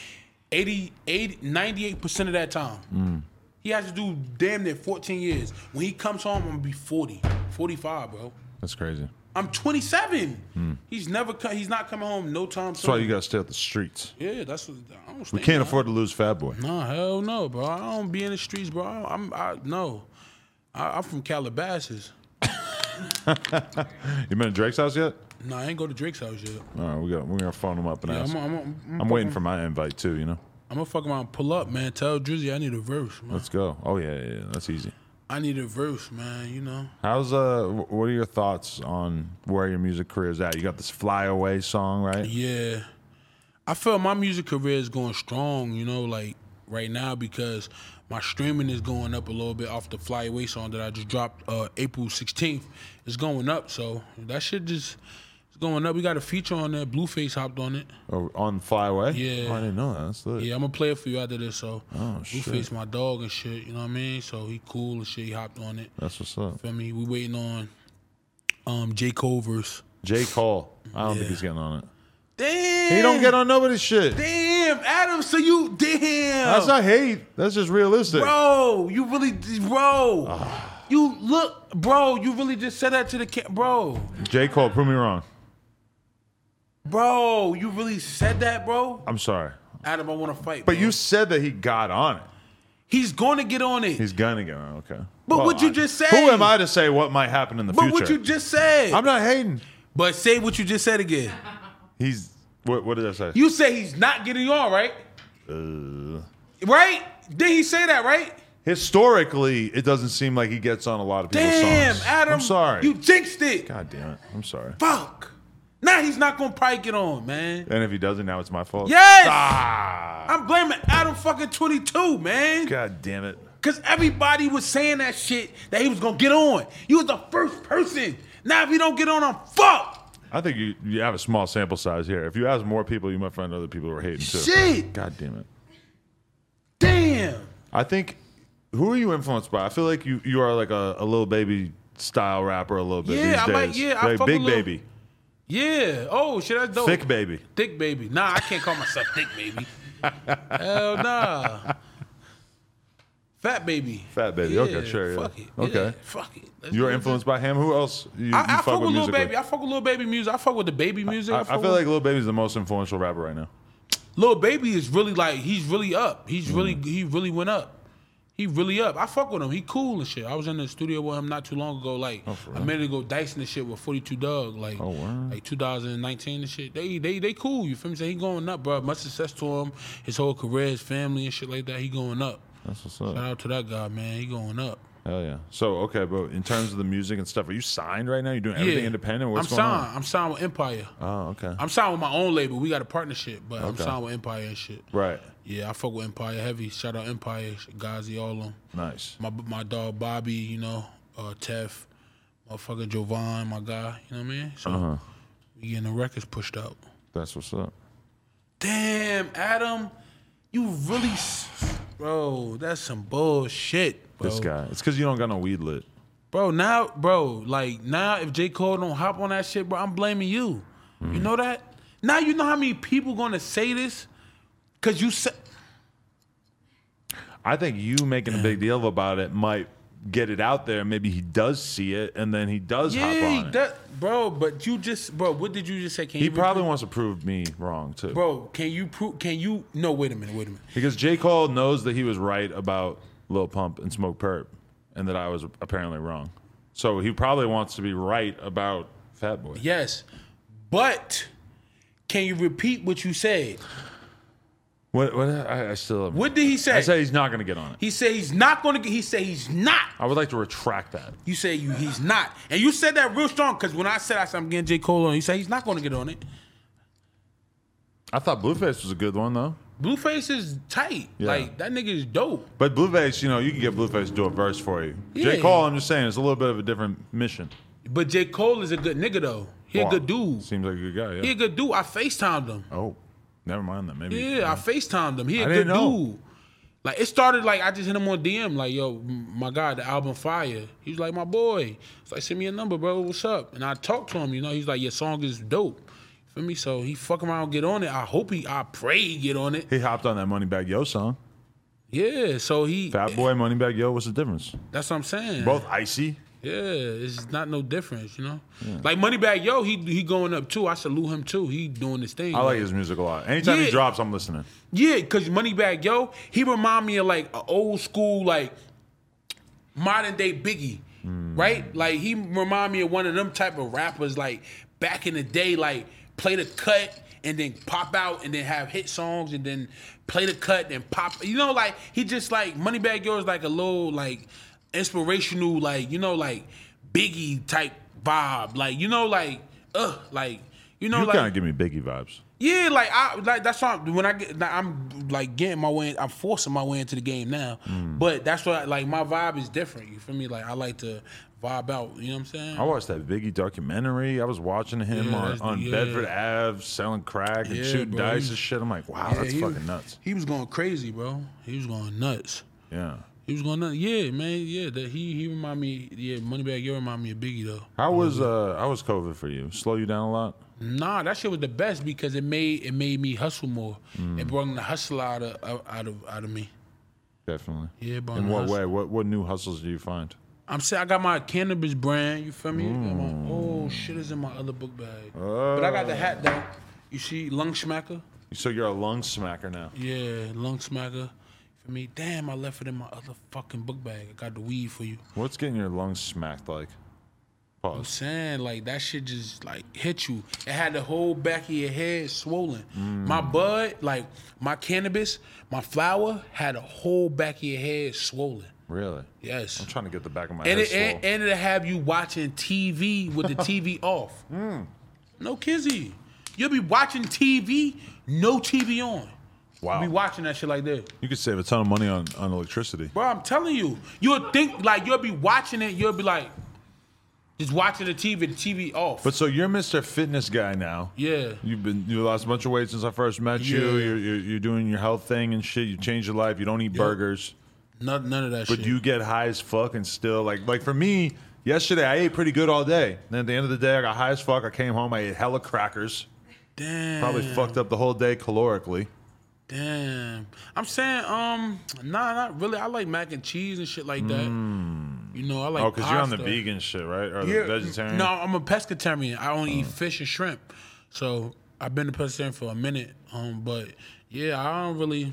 98% of that time. He has to do damn near 14 years. When he comes home, I'm gonna be 40, 45, bro. That's crazy. I'm 27. He's not coming home no time soon. That's why you got to stay out the streets. Yeah, that's what I don't stay. We can't afford to lose Fat Boy. Nah, hell no, bro. I don't be in the streets, bro. I'm from Calabasas. You been to Drake's house yet? Nah, I ain't go to Drake's house yet. All right, we're gonna phone him up and ask. I'm fuck waiting him. for my invite too. You know. I'm gonna fuck around, pull up, man. Tell Drizzy I need a verse, man. Let's go. Oh yeah, that's easy. I need a verse, man. You know. How's what are your thoughts on where your music career is at? You got this Fly Away song, right? Yeah. I feel my music career is going strong, you know, like right now, because my streaming is going up a little bit off the Fly Away song that I just dropped April 16th. It's going up, so that shit just going up. We got a feature on there. Blueface hopped on it. Oh, on Fly Away? Yeah. Oh, I didn't know that. That's lit. Yeah, I'm gonna play it for you after this. So shit. Blueface, my dog and shit. You know what I mean? So he cool and shit. He hopped on it. That's what's up. Feel me? We waiting on J. Cole verse. J. Cole. I don't think he's getting on it. Damn. He don't get on nobody's shit. Damn, Adam. So you damn. That's not hate. That's just realistic. Bro, you really, bro. You look, bro. You really just said that to the bro. J. Cole, prove me wrong. Bro, you really said that, bro? I'm sorry. Adam, I want to fight. But bro. you said that he got on it. He's going to get on it. He's gonna get on it. Okay. But Well, what you just said. Who am I to say what might happen in the future? But what you just said. I'm not hating. But say what you just said again. He's what did I say? You say he's not getting on, right? Right? Did he say that, right? Historically, it doesn't seem like he gets on a lot of people's Damn, songs. Adam. I'm sorry. You jinxed it. God damn it. I'm sorry. Fuck. Now he's not going to probably get on, man. And if he doesn't, now it's my fault. Yes. Ah. I'm blaming Adam fucking 22, man. God damn it. Because everybody was saying that shit that he was going to get on. You was the first person. Now if you don't get on, I'm fucked. I think you have a small sample size here. If you ask more people, you might find other people who are hating too. Shit. God damn it. Damn. I think, who are you influenced by? I feel like you are like a Lil Baby style rapper a little bit these I days. like, yeah, I like fuck Big with Lil- Baby. Yeah. Oh, shit, that's dope. Thick Baby. Thick baby. Nah, I can't call myself thick baby. Hell nah. Fat baby. Fat Baby. Yeah, Okay, sure. Yeah. Fuck it. Okay. Yeah, fuck it. Let's You're do it. influenced by him. Who else you I fuck with Lil musically? Baby. I fuck with Lil Baby music. I fuck with the baby music. I feel like Lil Baby's the most influential rapper right now. Lil Baby is really like, he's really up. He Mm. really went up. He really up. I fuck with him. He cool and shit. I was in the studio with him not too long ago, like a minute ago, dicing the shit with 42 Doug, like wow. like 2019 and shit. They cool. You feel me? So he going up, bro. Much success to him. His whole career, his family and shit like that. He going up. That's what's up. Shout out to that guy, man. He going up. Hell yeah. So, okay, but in terms of the music and stuff, are you signed right now? You doing everything independent? What's I'm going signed. on? I'm signed with Empire. Oh, okay. I'm signed with my own label. We got a partnership, but I'm Okay. signed with Empire and shit. Right. Yeah, I fuck with Empire heavy. Shout out Empire, Gazi, all of them. Nice. My dog Bobby, you know, Tef, motherfucker Jovan, my guy, you know what I mean? So we getting the records pushed out. That's what's up. Damn, Adam, you really, bro, that's some bullshit, bro. This guy. It's because you don't got no weed lit. Bro, now, if J. Cole don't hop on that shit, bro, I'm blaming you. You know that? Now you know how many people gonna say this? Cause you said, I think you making a big deal about it might get it out there. Maybe he does see it, and then he does hop on it. Bro, but you just, bro, what did you just say? Can He you probably repeat? wants to prove me wrong, too. Bro, no, wait a minute. Because J. Cole knows that he was right about Lil Pump and Smoke Perp, and that I was apparently wrong. So he probably wants to be right about Fat Boy. Yes, but can you repeat what you said? What I still have. What did he say? I said he's not going to get on it. He said he's not going to get, he said he's not. I would like to retract that. You say he's not. And you said that real strong because when I said I'm getting J. Cole on, you said he's not going to get on it. I thought Blueface was a good one, though. Blueface is tight. Yeah. Like, that nigga is dope. But Blueface, you can get Blueface to do a verse for you. J. Yeah. Cole, I'm just saying, it's a little bit of a different mission. But J. Cole is a good nigga, though. He a Wow. good dude. Seems like a good guy, yeah. He a good dude. I FaceTimed him. Oh, never mind that. Maybe. Yeah, I FaceTimed him. He a I good didn't know. dude. Like, it started like I just hit him on DM, like, yo, my guy, the album Fire. He was like, my boy. It's like, send me a number, bro. What's up? And I talked to him, he's like, your song is dope. Feel me? So he fuck around, get on it. I pray he get on it. He hopped on that Moneybag Yo song. Yeah, so he. Fat Boy, Moneybag Yo, what's the difference? That's what I'm saying. Both icy. Yeah, it's not no difference, Like Moneybag Yo, he going up too. I salute him too. He doing this thing. I like his music a lot. Anytime Yeah. he drops, I'm listening. Yeah, because Moneybag Yo, he remind me of like an old school, like modern day Biggie, right? Like he remind me of one of them type of rappers, like back in the day, like play the cut and then pop out and then have hit songs and then play the cut and pop. Like he just like Moneybag Yo is like a little like inspirational, like like Biggie type vibe, like You know, You like kind of give me Biggie vibes. yeah, like that's why when I get, I'm like getting my way. I'm forcing my way into the game now. But that's what like my vibe is different. You feel me? Like I like to vibe out. You know what I'm saying? I watched that Biggie documentary. I was watching him Yeah, on yeah. Bedford Ave selling crack and Yeah, shooting bro, dice he- and shit. I'm like, wow, Yeah, that's he- fucking nuts. He was going crazy, bro. He was going nuts. Yeah. He was going nuts. Yeah, man. Yeah, that he remind me. Yeah, Moneybagg Yo remind me of Biggie though. How was COVID for you? Slow you down a lot? Nah, that shit was the best because it made me hustle more. It brought the hustle out of me. Definitely. Yeah, bro. In what way? What new hustles do you find? I'm saying I got my cannabis brand. You feel me? Oh shit is in my other book bag. But I got the hat though. You see, lung smacker. So you're a lung smacker now. Yeah, lung smacker. For me, damn, I left it in my other fucking book bag. I got the weed for you. What's getting your lungs smacked like? I'm Pause. saying like that shit just like hit you. It had the whole back of your head swollen. My bud, like my cannabis, my flower had a whole back of your head swollen. Really? Yes. I'm trying to get the back of my And head it, swole. and it'll have you watching TV with the TV off. No kizzy. You'll be watching TV, no TV on. Wow. You'll be watching that shit like that. You could save a ton of money on electricity. Bro, I'm telling you. You'll think, like, you'll be watching it, you'll be like, just watching the TV off. But so you're Mr. Fitness guy now. Yeah. You lost a bunch of weight since I first met you. Yeah. You're doing your health thing and shit. You changed your life. You don't eat burgers. None of that But shit. you get high as fuck and still like for me, yesterday I ate pretty good all day. Then at the end of the day I got high as fuck. I came home, I ate hella crackers. Damn. Probably fucked up the whole day calorically. Damn. I'm saying, nah, not really. I like mac and cheese and shit like that. You know, I like Oh, because you're on the pasta. vegan shit, right? Or Yeah, the vegetarian? No, I'm a pescatarian. I only eat fish and shrimp. So I've been a pescatarian for a minute. But yeah, I don't really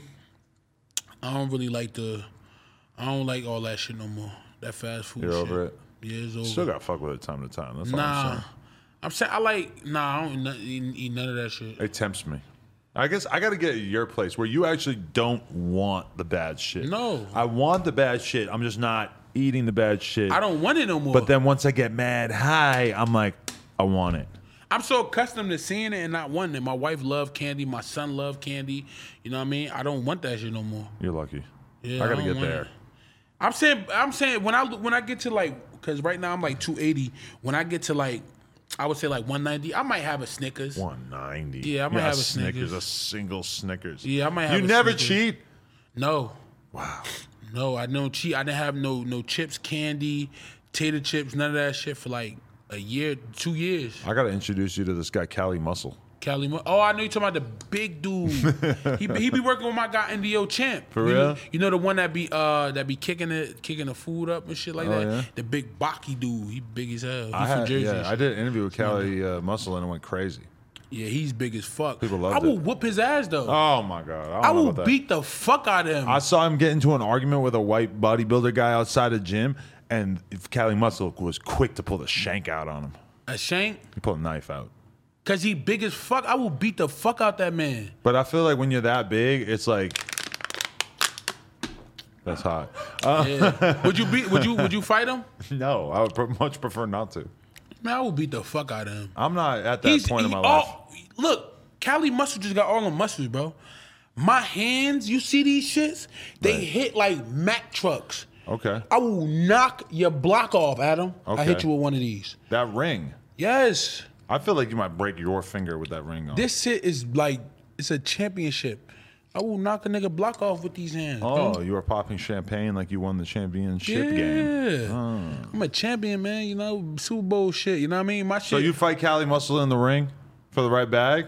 I don't like all that shit no more. That fast food You're shit. over it? Yeah, it's over. Still got fuck with it time to time. That's all I'm Nah. saying. I'm saying I don't eat none of that shit. It tempts me. I guess I got to get your place where you actually don't want the bad shit. No. I want the bad shit. I'm just not eating the bad shit. I don't want it no more. But then once I get mad high, I'm like, I want it. I'm so accustomed to seeing it and not wanting it. My wife loved candy. My son loved candy. You know what I mean? I don't want that shit no more. You're lucky. Yeah, I got to don't get want there. it. I'm saying when I get to like, because right now I'm like 280. When I get to like, I would say like 190. I might have a Snickers. 190. Yeah, I might have a Snickers. Snickers. A single Snickers. Yeah, I might have You a never Snickers. cheat? No, Wow. no, I don't cheat. I didn't have no chips, candy, tater chips, none of that shit for like a year, 2 years. I got to introduce you to this guy, Cali Muscle. Oh, I know you're talking about the big dude. he be working with my guy NDO Champ. For real? You know the one that be kicking the food up and shit like that. yeah? The big Baki dude. He big as hell. He I from had, Jersey. and yeah, shit. I did an interview with Cali Muscle and it went crazy. Yeah, he's big as fuck. People loved I will it. whoop his ass though. Oh my God. I don't know will about that. beat the fuck out of him. I saw him get into an argument with a white bodybuilder guy outside the gym, and Cali Muscle was quick to pull the shank out on him. A shank, He pulled a knife out. cause he big as fuck. I will beat the fuck out that man. But I feel like when you're that big, it's like that's hot. Yeah. Would you fight him? No, I would much prefer not to. Man, I will beat the fuck out of him. I'm not at that point in my life. Look, Cali Muscle just got all the muscles, bro. My hands, you see these shits? They Right. hit like Mack trucks. Okay. I will knock your block off, Adam. Okay. I hit you with one of these. That ring. Yes. I feel like you might break your finger with that ring on. This shit is like, it's a championship. I will knock a nigga block off with these hands. Oh, bro. you were popping champagne like you won the championship Yeah. game. I'm a champion, man. You know, Super Bowl shit. You know what I mean? My shit. So you fight Cali Muscle in the ring for the right bag?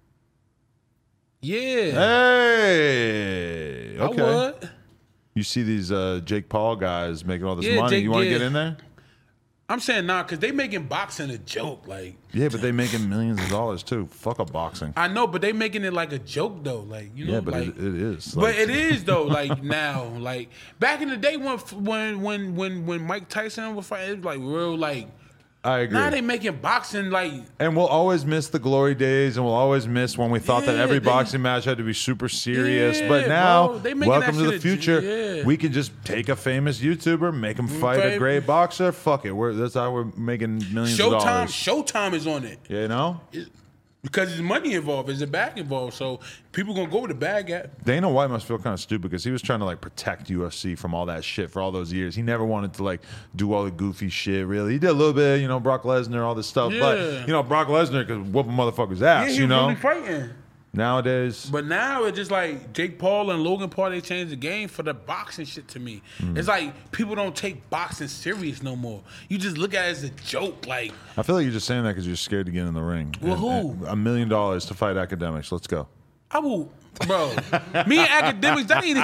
Yeah. Hey. Okay. I would. You see these Jake Paul guys making all this Yeah, money. Jake- You want to yeah. get in there? I'm saying nah, because they making boxing a joke. Like, Yeah, but they making millions of dollars too. Fuck up boxing. I know, but they making it like a joke though. Like, you know, Yeah, but like, it is. but it is though. Like now, like back in the day when Mike Tyson was fighting, it was like real like. I agree. Now they making boxing like. And we'll always miss the glory days, and we'll always miss when we thought that Yeah, every they- boxing match had to be super serious. Yeah, but now, bro, they making welcome that to the shit future. yeah. We can just take a famous YouTuber, make him fight a Right. great boxer. Fuck it. That's how we're making millions of dollars. Showtime is on it. You know? Because there's money involved, there's a bag involved, so people gonna go with the bag at. Dana White must feel kind of stupid because he was trying to like protect UFC from all that shit for all those years. He never wanted to like do all the goofy shit. Really, he did a little bit, Brock Lesnar, all this stuff. Yeah. But Brock Lesnar could whoop a motherfucker's ass. Yeah, he was really fighting. Nowadays, but now it's just like Jake Paul and Logan Paul. They changed the game for the boxing shit to me. It's like people don't take boxing serious no more. You just look at it as a joke. Like I feel like you're just saying that because you're scared to get in the ring. Well, who? $1 million to fight Academics. Let's go. I will, bro. Me and Academics, that ain't.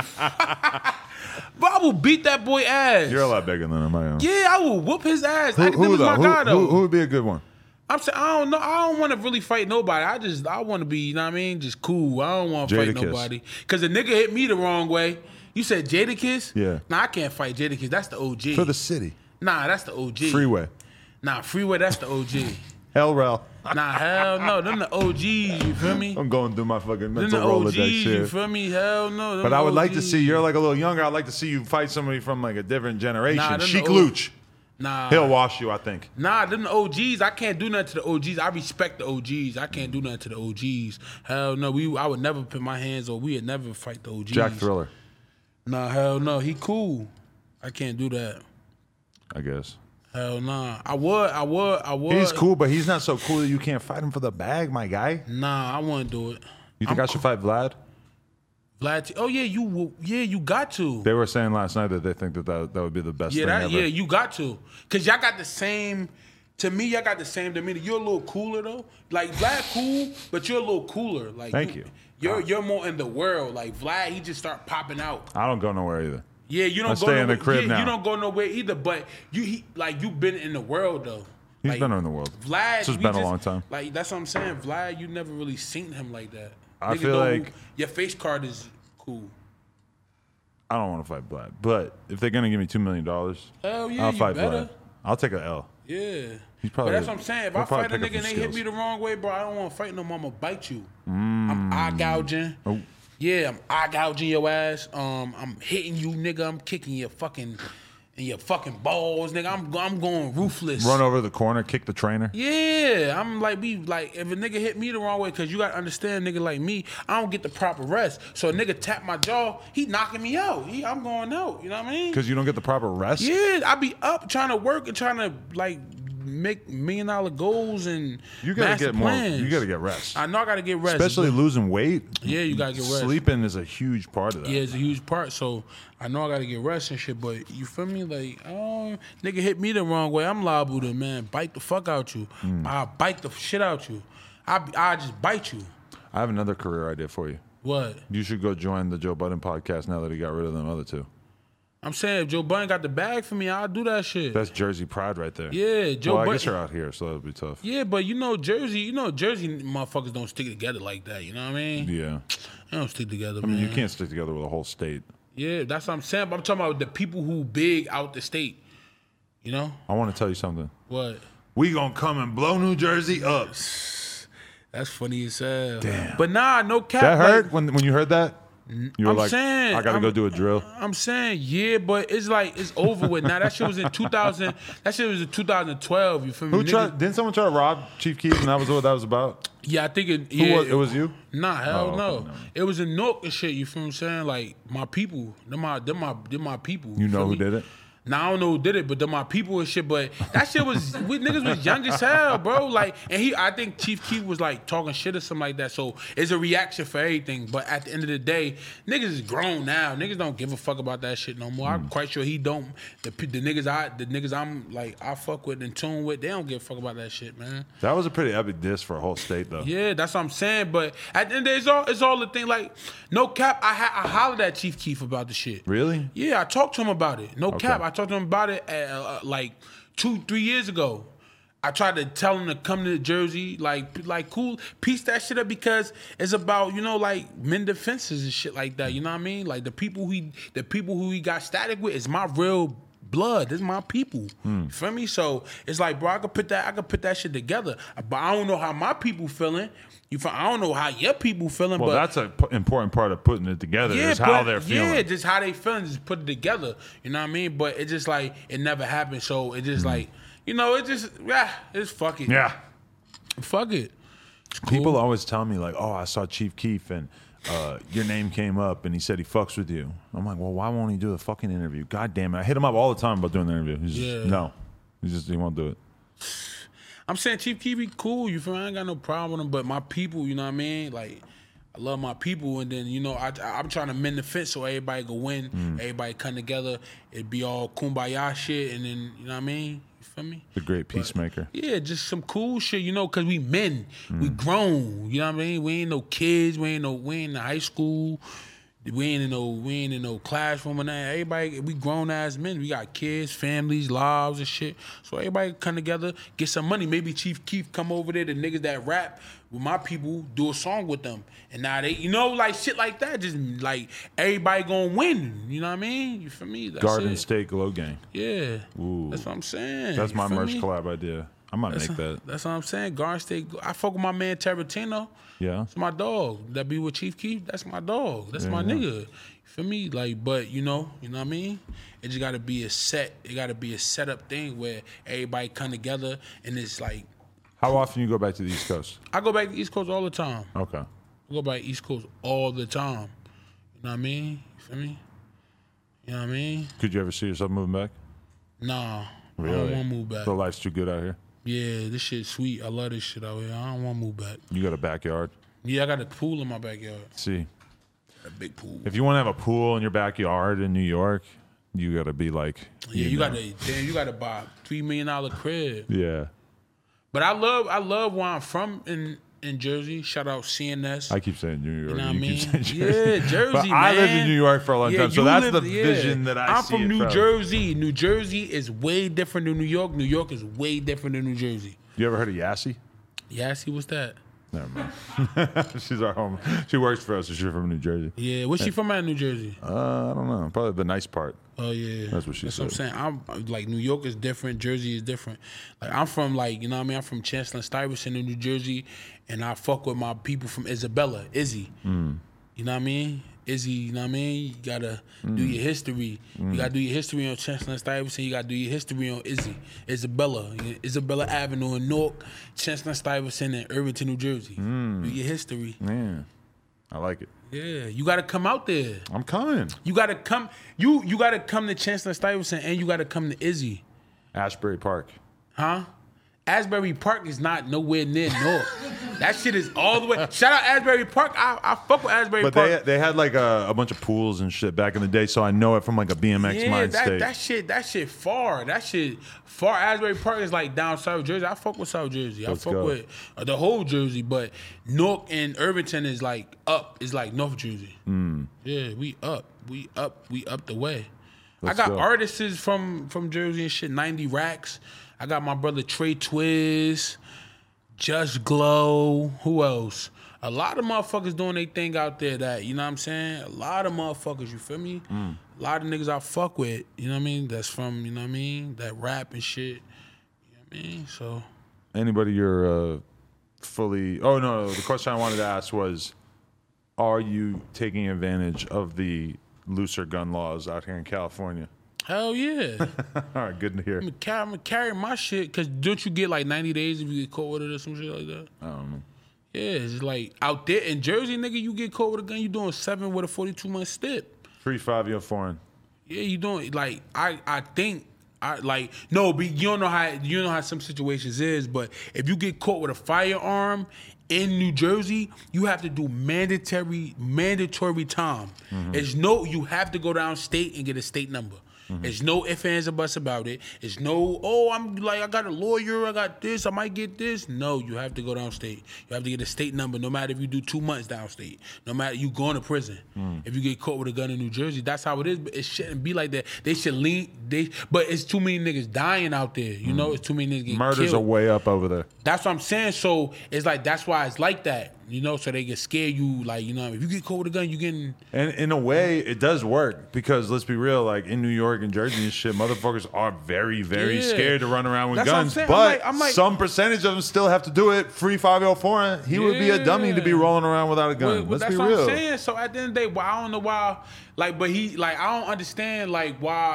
Bro, I will beat that boy ass. You're a lot bigger than him. I am. Yeah, I will whoop his ass. Who Academics my guy though. Who would be a good one? I'm saying I don't know. I don't want to really fight nobody. I want to be, you know what I mean, just cool. I don't want to fight nobody. Cause the nigga hit me the wrong way. You said Jadakiss? Yeah. Nah, I can't fight Jadakiss. That's the OG. For the city. Nah, that's the OG. Freeway. Nah, Freeway. That's the OG. Hell rel. Nah, hell no. Them the OGs. You feel me? I'm going through my fucking Them mental the Rolodex OGs. shit. You feel me? Hell no. Them But I would like to OGs. see you're like a little younger. I'd like to see you fight somebody from like a different generation. Nah, them the Sheik O- Luch. Nah. He'll wash you, I think. Nah, them the OGs. I can't do nothing to the OGs. I respect the OGs. I can't do nothing to the OGs. Hell no. I would never put my hands or we would never fight the OGs. Jack Thriller, Nah, hell no. He cool. I can't do that. I guess. Hell nah. I would. He's cool, but he's not so cool that you can't fight him for the bag, my guy. Nah, I wouldn't do it. You think I should fight Vlad? Vlad. Oh yeah, you got to. They were saying last night that they think that would be the best thing ever. Yeah, you got to. Cause y'all got the same. To me, y'all got the same demeanor. You're a little cooler though. Like Vlad, cool, but you're a little cooler. Like Thank you. You're more in the world. Like Vlad, he just start popping out. I don't go nowhere either. Yeah, you don't I go stay nowhere. in the crib now. You don't go nowhere either. But you've been in the world though. He's Like, been in the world. Vlad, It's just we been a long time. Like that's what I'm saying. Vlad, you never really seen him like that. I Niggas feel know like- your face card is cool. I don't want to fight Vlad, but if they're gonna give me $2 million, Hell yeah, I'll you fight better. Vlad. I'll take a L. Yeah. He's probably- But that's what I'm saying. If he'll I fight a probably nigga pick and up they some hit me skills. the wrong way, bro, I don't want to fight no more. I'm gonna bite you. I'm eye gouging. Oh. Yeah, I'm eye gouging your ass. I'm hitting you, nigga. I'm kicking your fucking balls, nigga. I'm going ruthless. Run over the corner, kick the trainer. Yeah, I'm like if a nigga hit me the wrong way, cause you gotta understand, nigga like me, I don't get the proper rest. So a nigga tap my jaw, he knocking me out. I'm going out. You know what I mean? Because you don't get the proper rest. Yeah, I be up trying to work and trying to like make $1 million goals and You gotta master get more. plans. You gotta get rest. I know I gotta get rest, Especially losing weight. Yeah, you gotta get rest. Sleeping is a huge part of that. yeah, it's a huge part. So I know I gotta get rest and shit. But you feel me? Like, oh, nigga hit me the wrong way, I'm liable to bite the fuck out you. I bite the shit out you. I just bite you. I have another career idea for you. What? You should go join the Joe Budden podcast now that he got rid of them other two. I'm saying if Joe Budden got the bag for me, I'll do that shit. That's Jersey pride right there. Yeah, Joe Well, I Budden. guess you're out here, so it'll be tough. Yeah, but Jersey motherfuckers don't stick together like that. You know what I mean? Yeah. They don't stick together, I man. mean, you can't stick together with a whole state. Yeah, that's what I'm saying. But I'm talking about the people who big out the state. You know? I want to tell you something. What? We gonna come and blow New Jersey up. That's funny as hell. Damn. But nah, no cap. That like, hurt when you heard that? You were I'm like, saying, I gotta go do a drill. I'm saying, yeah, but it's like it's over with now. That shit was in 2000. That shit was in 2012. You feel me? Who tried? Didn't someone try to rob Chief Keef, and that was what that was about? Yeah, I think it. Who Yeah, was, it was you? Nah, hell Oh, no. okay, no. It was in Newark and shit. You feel what I'm saying? Like my people, they're my people. You know feel who me? did it? Now I don't know who did it, but they're my people and shit. But that shit was we niggas was young as hell, bro. Like, and I think Chief Keef was like talking shit or something like that. So it's a reaction for everything. But at the end of the day, niggas is grown now. Niggas don't give a fuck about that shit no more. I'm quite sure he don't. The niggas I'm like I fuck with and tune with, they don't give a fuck about that shit, man. That was a pretty epic diss for a whole state, though. Yeah, that's what I'm saying. But at the end of the day, it's all the thing. Like, no cap, I hollered at Chief Keef about the shit. Really? Yeah, I talked to him about it. No Okay. cap, I talked to him about it like 2-3 years ago. I tried to tell him to come to Jersey, like cool, piece that shit up because it's about like men defenses and shit like that. You know what I mean? Like the people who he got static with is my real blood. This is my people. You feel me? So it's like, bro, I could put that shit together. But I don't know how my people feeling. I don't know how your people feeling. Well, but that's an important part of putting it together is how they're feeling. Yeah, just how they feeling, just put it together. You know what I mean? But it just like it never happened. So it just like it just it's fuck it. Yeah. Fuck it. People always tell me like, "Oh, I saw Chief Keef and your name came up and he said he fucks with you." I'm like, "Well, why won't he do the fucking interview?" God damn it! I hit him up all the time about doing the interview. He's just, no, he won't do it. I'm saying Chief Keef be cool. You feel me? I ain't got no problem with him, but my people, you know what I mean? Like, I love my people, and then, you know, I'm trying to mend the fence so everybody go win, everybody come together, it be all kumbaya shit, and then, you know what I mean? You feel me? The great peacemaker. But, yeah, just some cool shit, you know, because we men, we grown, you know what I mean? We ain't no kids, we ain't in high school, we ain't in no classroom or nothing. Everybody, we grown ass men. We got kids, families, lives and shit. So everybody come together, get some money. Maybe Chief Keef come over there, the niggas that rap with my people, do a song with them. And now they, you know, like shit like that. Just like everybody gonna win. You know what I mean? You feel me? That's Garden State Glow Gang. Yeah. Ooh. That's what I'm saying. That's my merch me? collab idea. I might make that. That's what I'm saying. Garden State. I fuck with my man Tarantino. Yeah. It's my dog. That be with Chief Keef. That's my dog. That's my nigga. You feel me? Like, but you know what I mean? It just gotta be it gotta be a setup thing where everybody come together and it's like. How often you go back to the East Coast? I go back to the East Coast all the time. Okay. I go back to East Coast all the time. You know what I mean? You feel me? You know what I mean? Could you ever see yourself moving back? Nah. Really? I don't wanna move back. The life's too good out here? Yeah, this shit's sweet. I love this shit out here. I don't wanna move back. You got a backyard? Yeah, I got a pool in my backyard. See. A big pool. If you want to have a pool in your backyard in New York, you got to be like... Yeah, you gotta buy a $3 million crib. Yeah. But I love where I'm from in Jersey. Shout out CNS. I keep saying New York. You know what I mean? Keep saying Yeah, Jersey, but man. I lived in New York for a long time, so that's the yeah. vision that I I'm see. from it New Jersey. New Jersey is way different than New York. New York is way different than New Jersey. You ever heard of Yassie? Yassie, what's that? Never mind. She's our home. She works for us, so she's from New Jersey. Yeah, where's she from out of New Jersey? I don't know. Probably the nice part. Oh yeah, That's what she said. That's what I'm saying. I'm like New York is different, Jersey is different. Like I'm from like, you know what I mean? I'm from Chancellor Stuyvesant in New Jersey, and I fuck with my people from Isabella, Izzy. You know what I mean? Izzy, you know what I mean? You gotta do your history. You gotta do your history on Chancellor Stuyvesant. You gotta do your history on Isabella Avenue in Newark, Chancellor Stuyvesant in Irvington, New Jersey. Do your history. Yeah, I like it. Yeah, you gotta come out there. I'm coming. You gotta come. You gotta come to Chancellor Stuyvesant, and you gotta come to Izzy. Ashbury Park. Huh? Asbury Park is not nowhere near North. That shit is all the way. Shout out Asbury Park. I fuck with Asbury But Park. they had like a bunch of pools and shit back in the day, so I know it from like a BMX mind state. that shit far. That shit far. Asbury Park is like down South Jersey. I fuck with South Jersey. Let's I fuck go. with the whole Jersey, but Newark and Irvington is like up. It's like North Jersey. Yeah, we up. We up the way. Let's I got go. artists from Jersey and shit. 90 Racks. I got my brother Trey Twiz, Just Glow. Who else? A lot of motherfuckers doing their thing out there that, you know what I'm saying? A lot of motherfuckers, you feel me? A lot of niggas I fuck with, you know what I mean? That's from, you know what I mean? That rap and shit. You know what I mean? So. Anybody you're fully... Oh, no. The question I wanted to ask was, are you taking advantage of the looser gun laws out here in California? Hell yeah. All right, good to hear. I'm gonna carry my shit, because don't you get like 90 days if you get caught with it or some shit like that? I don't know. Yeah, it's like out there in Jersey, nigga, you get caught with a gun, you doing 7 with a 42-month stip. 3 5-year foreign. Yeah, you doing like I think like no, but you know how some situations is, but if you get caught with a firearm in New Jersey, you have to do mandatory time. You have to go downstate and get a state number. There's no ifs, ands, or buts about it. It's no, I'm like, I got a lawyer, I got this, I might get this. No, you have to go downstate. You have to get a state number, no matter if you do 2 months downstate. No matter, you going to prison. If you get caught with a gun in New Jersey, that's how it is. But it shouldn't be like that. They should but it's too many niggas dying out there. You know, it's too many niggas getting Murders killed. are way up over there. That's what I'm saying. So it's like, that's why it's like that. You know, so they can scare you, like, you know, if you get caught with a gun, you getting... And in a way, it does work because let's be real, like in New York and Jersey and shit, motherfuckers are very, very scared to run around with That's what I'm guns. saying. But I'm like, some percentage of them still have to do it. Free 504. He would be a dummy to be rolling around without a gun. Let's that's be what real. I'm saying. So at the end of the day, I don't know why, like, but I don't understand, like, why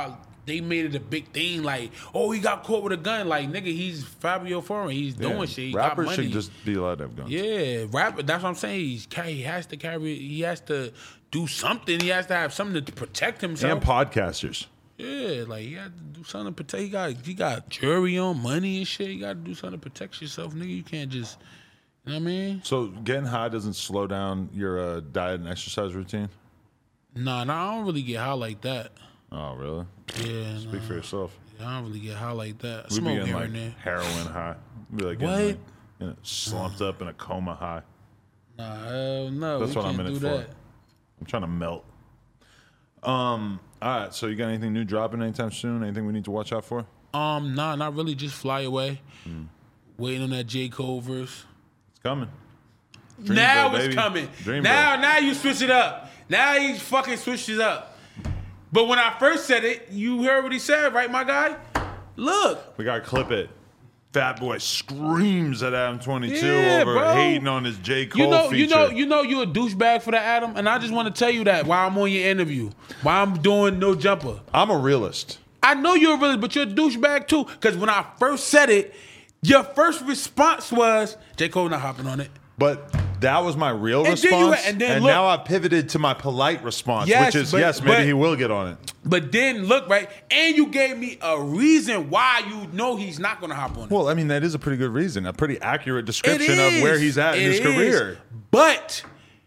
they made it a big thing. Like, oh, he got caught with a gun. Like, nigga, he's Fabio Foreign. He's doing shit. He rappers got money. should just be allowed to have guns. Yeah, rapper. That's what I'm saying. He has to carry. He has to do something. He has to have something to protect himself. And podcasters. Yeah, like he had to do something to protect. He got jury on money and shit. You got to do something to protect yourself, nigga. You can't just, you know what I mean? So getting high doesn't slow down your diet and exercise routine? Nah, I don't really get high like that. Oh, really? Yeah, Speak for yourself. Yeah, I don't really get high like that. We be Smoke getting here like and there. heroin high. We be like What? getting, like, slumped up in a coma high. Nah, hell no. That's we what I'm can't in it do for. that. I'm trying to melt. All right, so you got anything new dropping anytime soon? Anything we need to watch out for? Nah, not really. Just Fly Away. Waiting on that J. Cole verse. It's coming. Now Dreamville, it's baby. coming. Dreamville. Now you switch it up. Now he fucking switched it up. But when I first said it, you heard what he said, right, my guy? Look. We gotta clip it. Fat Boy screams at Adam 22 Yeah, over bro. hating on his J. Cole feature. You know you're a douchebag for that, Adam, and I just want to tell you that while I'm on your interview, while I'm doing No Jumper. I'm a realist. I know you're a realist, but you're a douchebag too. Because when I first said it, your first response was, J. Cole not hopping on it. But that was my real And then response. and then and look. now I've pivoted to my polite response, Yes, which is, but- yes, maybe but- he will get on it. But then look, right, and you gave me a reason why you know he's not going to hop on it. Well, I mean, that is a pretty good reason, a pretty accurate It description of is. where he's at in It his is. career. But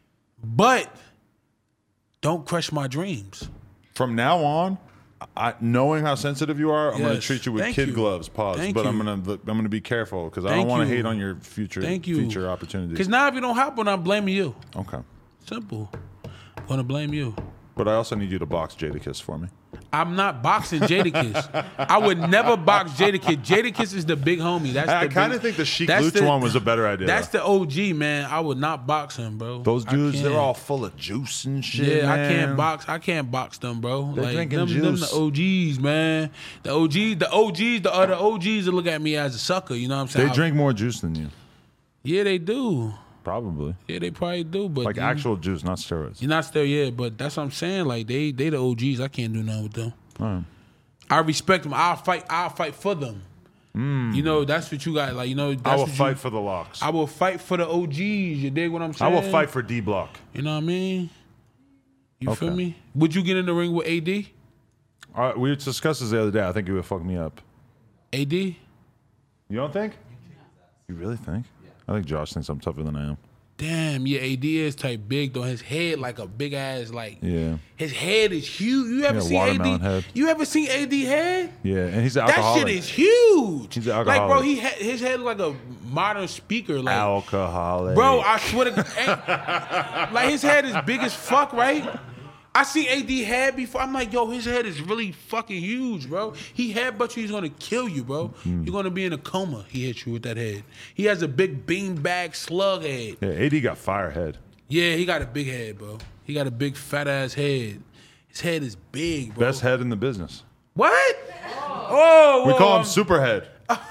don't crush my dreams. From now on, knowing how sensitive you are, I'm going to Yes. treat you with Thank kid you. gloves. Pause. Thank But you. I'm going to be careful because I Thank don't want to you. hate on your future opportunities. Because now if you don't hop on, I'm blaming you. Okay. Simple. I'm going to blame you. But I also need you to box Jadakiss for me. I'm not boxing Jadakiss. I would never box Jadakiss. Jadakiss is the big homie. That's I the kind of big- think the Sheik that's Luch the- one was a better idea. That's though. the OG, man. I would not box him, bro. Those I dudes, they're can't. all full of juice and shit. Yeah, I man. can't box them, bro. They're like drinking them juice. the OGs, man. The other OGs that look at me as a sucker. You know what I'm saying? They drink more juice than you, Yeah, they do. probably. Yeah, they probably do. But Like actual juice, not steroids. you're not still, yeah. But that's what I'm saying. Like they the OGs. I can't do nothing with them. All right. I respect them. I'll fight for them. You know, that's what you got. Like, you know, that's I will what you- fight for the locks. I will fight for the OGs. You dig what I'm I saying? will fight for D Block. You know what I mean? You Okay. feel me? Would you get in the ring with AD? We discussed this the other day. I think it would fuck me up. AD? You don't think? You really think? I think Josh thinks I'm tougher than I am. Damn, yeah, AD is type big though. His head like a big ass like. Yeah. His head is huge. You ever Yeah, seen watermelon AD? head. You ever seen AD head? Yeah, and he's an That alcoholic. shit is huge. He's an like, bro, alcoholic. his head look like a modern speaker. Like, Alcoholic. bro, I swear to God, like his head is big as fuck, right? I seen AD head before. I'm like, yo, his head is really fucking huge, bro. He headbutts you, he's gonna kill you, bro. You're gonna be in a coma. He hit you with that head. He has a big beanbag slug head. Yeah, AD got fire head. Yeah, he got a big head, bro. He got a big fat ass head. His head is big, bro. Best head in the business. What? Oh, We whoa, call him Superhead.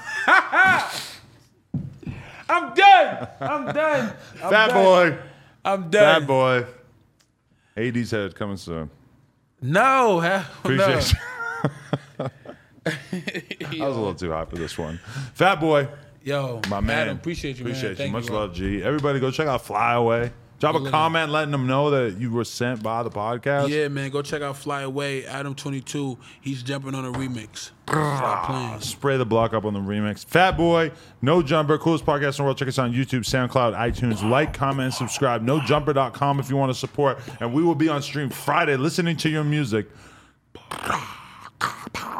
I'm done. I'm done. I'm Fat done. boy. I'm done. Fat boy. AD's head coming soon. No, Appreciate you. I was a little too high for this one. Fat boy. Yo, My man. Adam, appreciate you, man. Appreciate you. Thank Much bro. love, G. Everybody go check out Fly Away. Drop a Literally. comment letting them know that you were sent by the podcast. Yeah, man, go check out Fly Away. Adam 22. He's jumping on a remix. Stop playing. Spray the block up on the remix. Fat Boy, No Jumper, coolest podcast in the world. Check us out on YouTube, SoundCloud, iTunes. Like, comment, and subscribe. NoJumper.com if you want to support. And we will be on stream Friday listening to your music.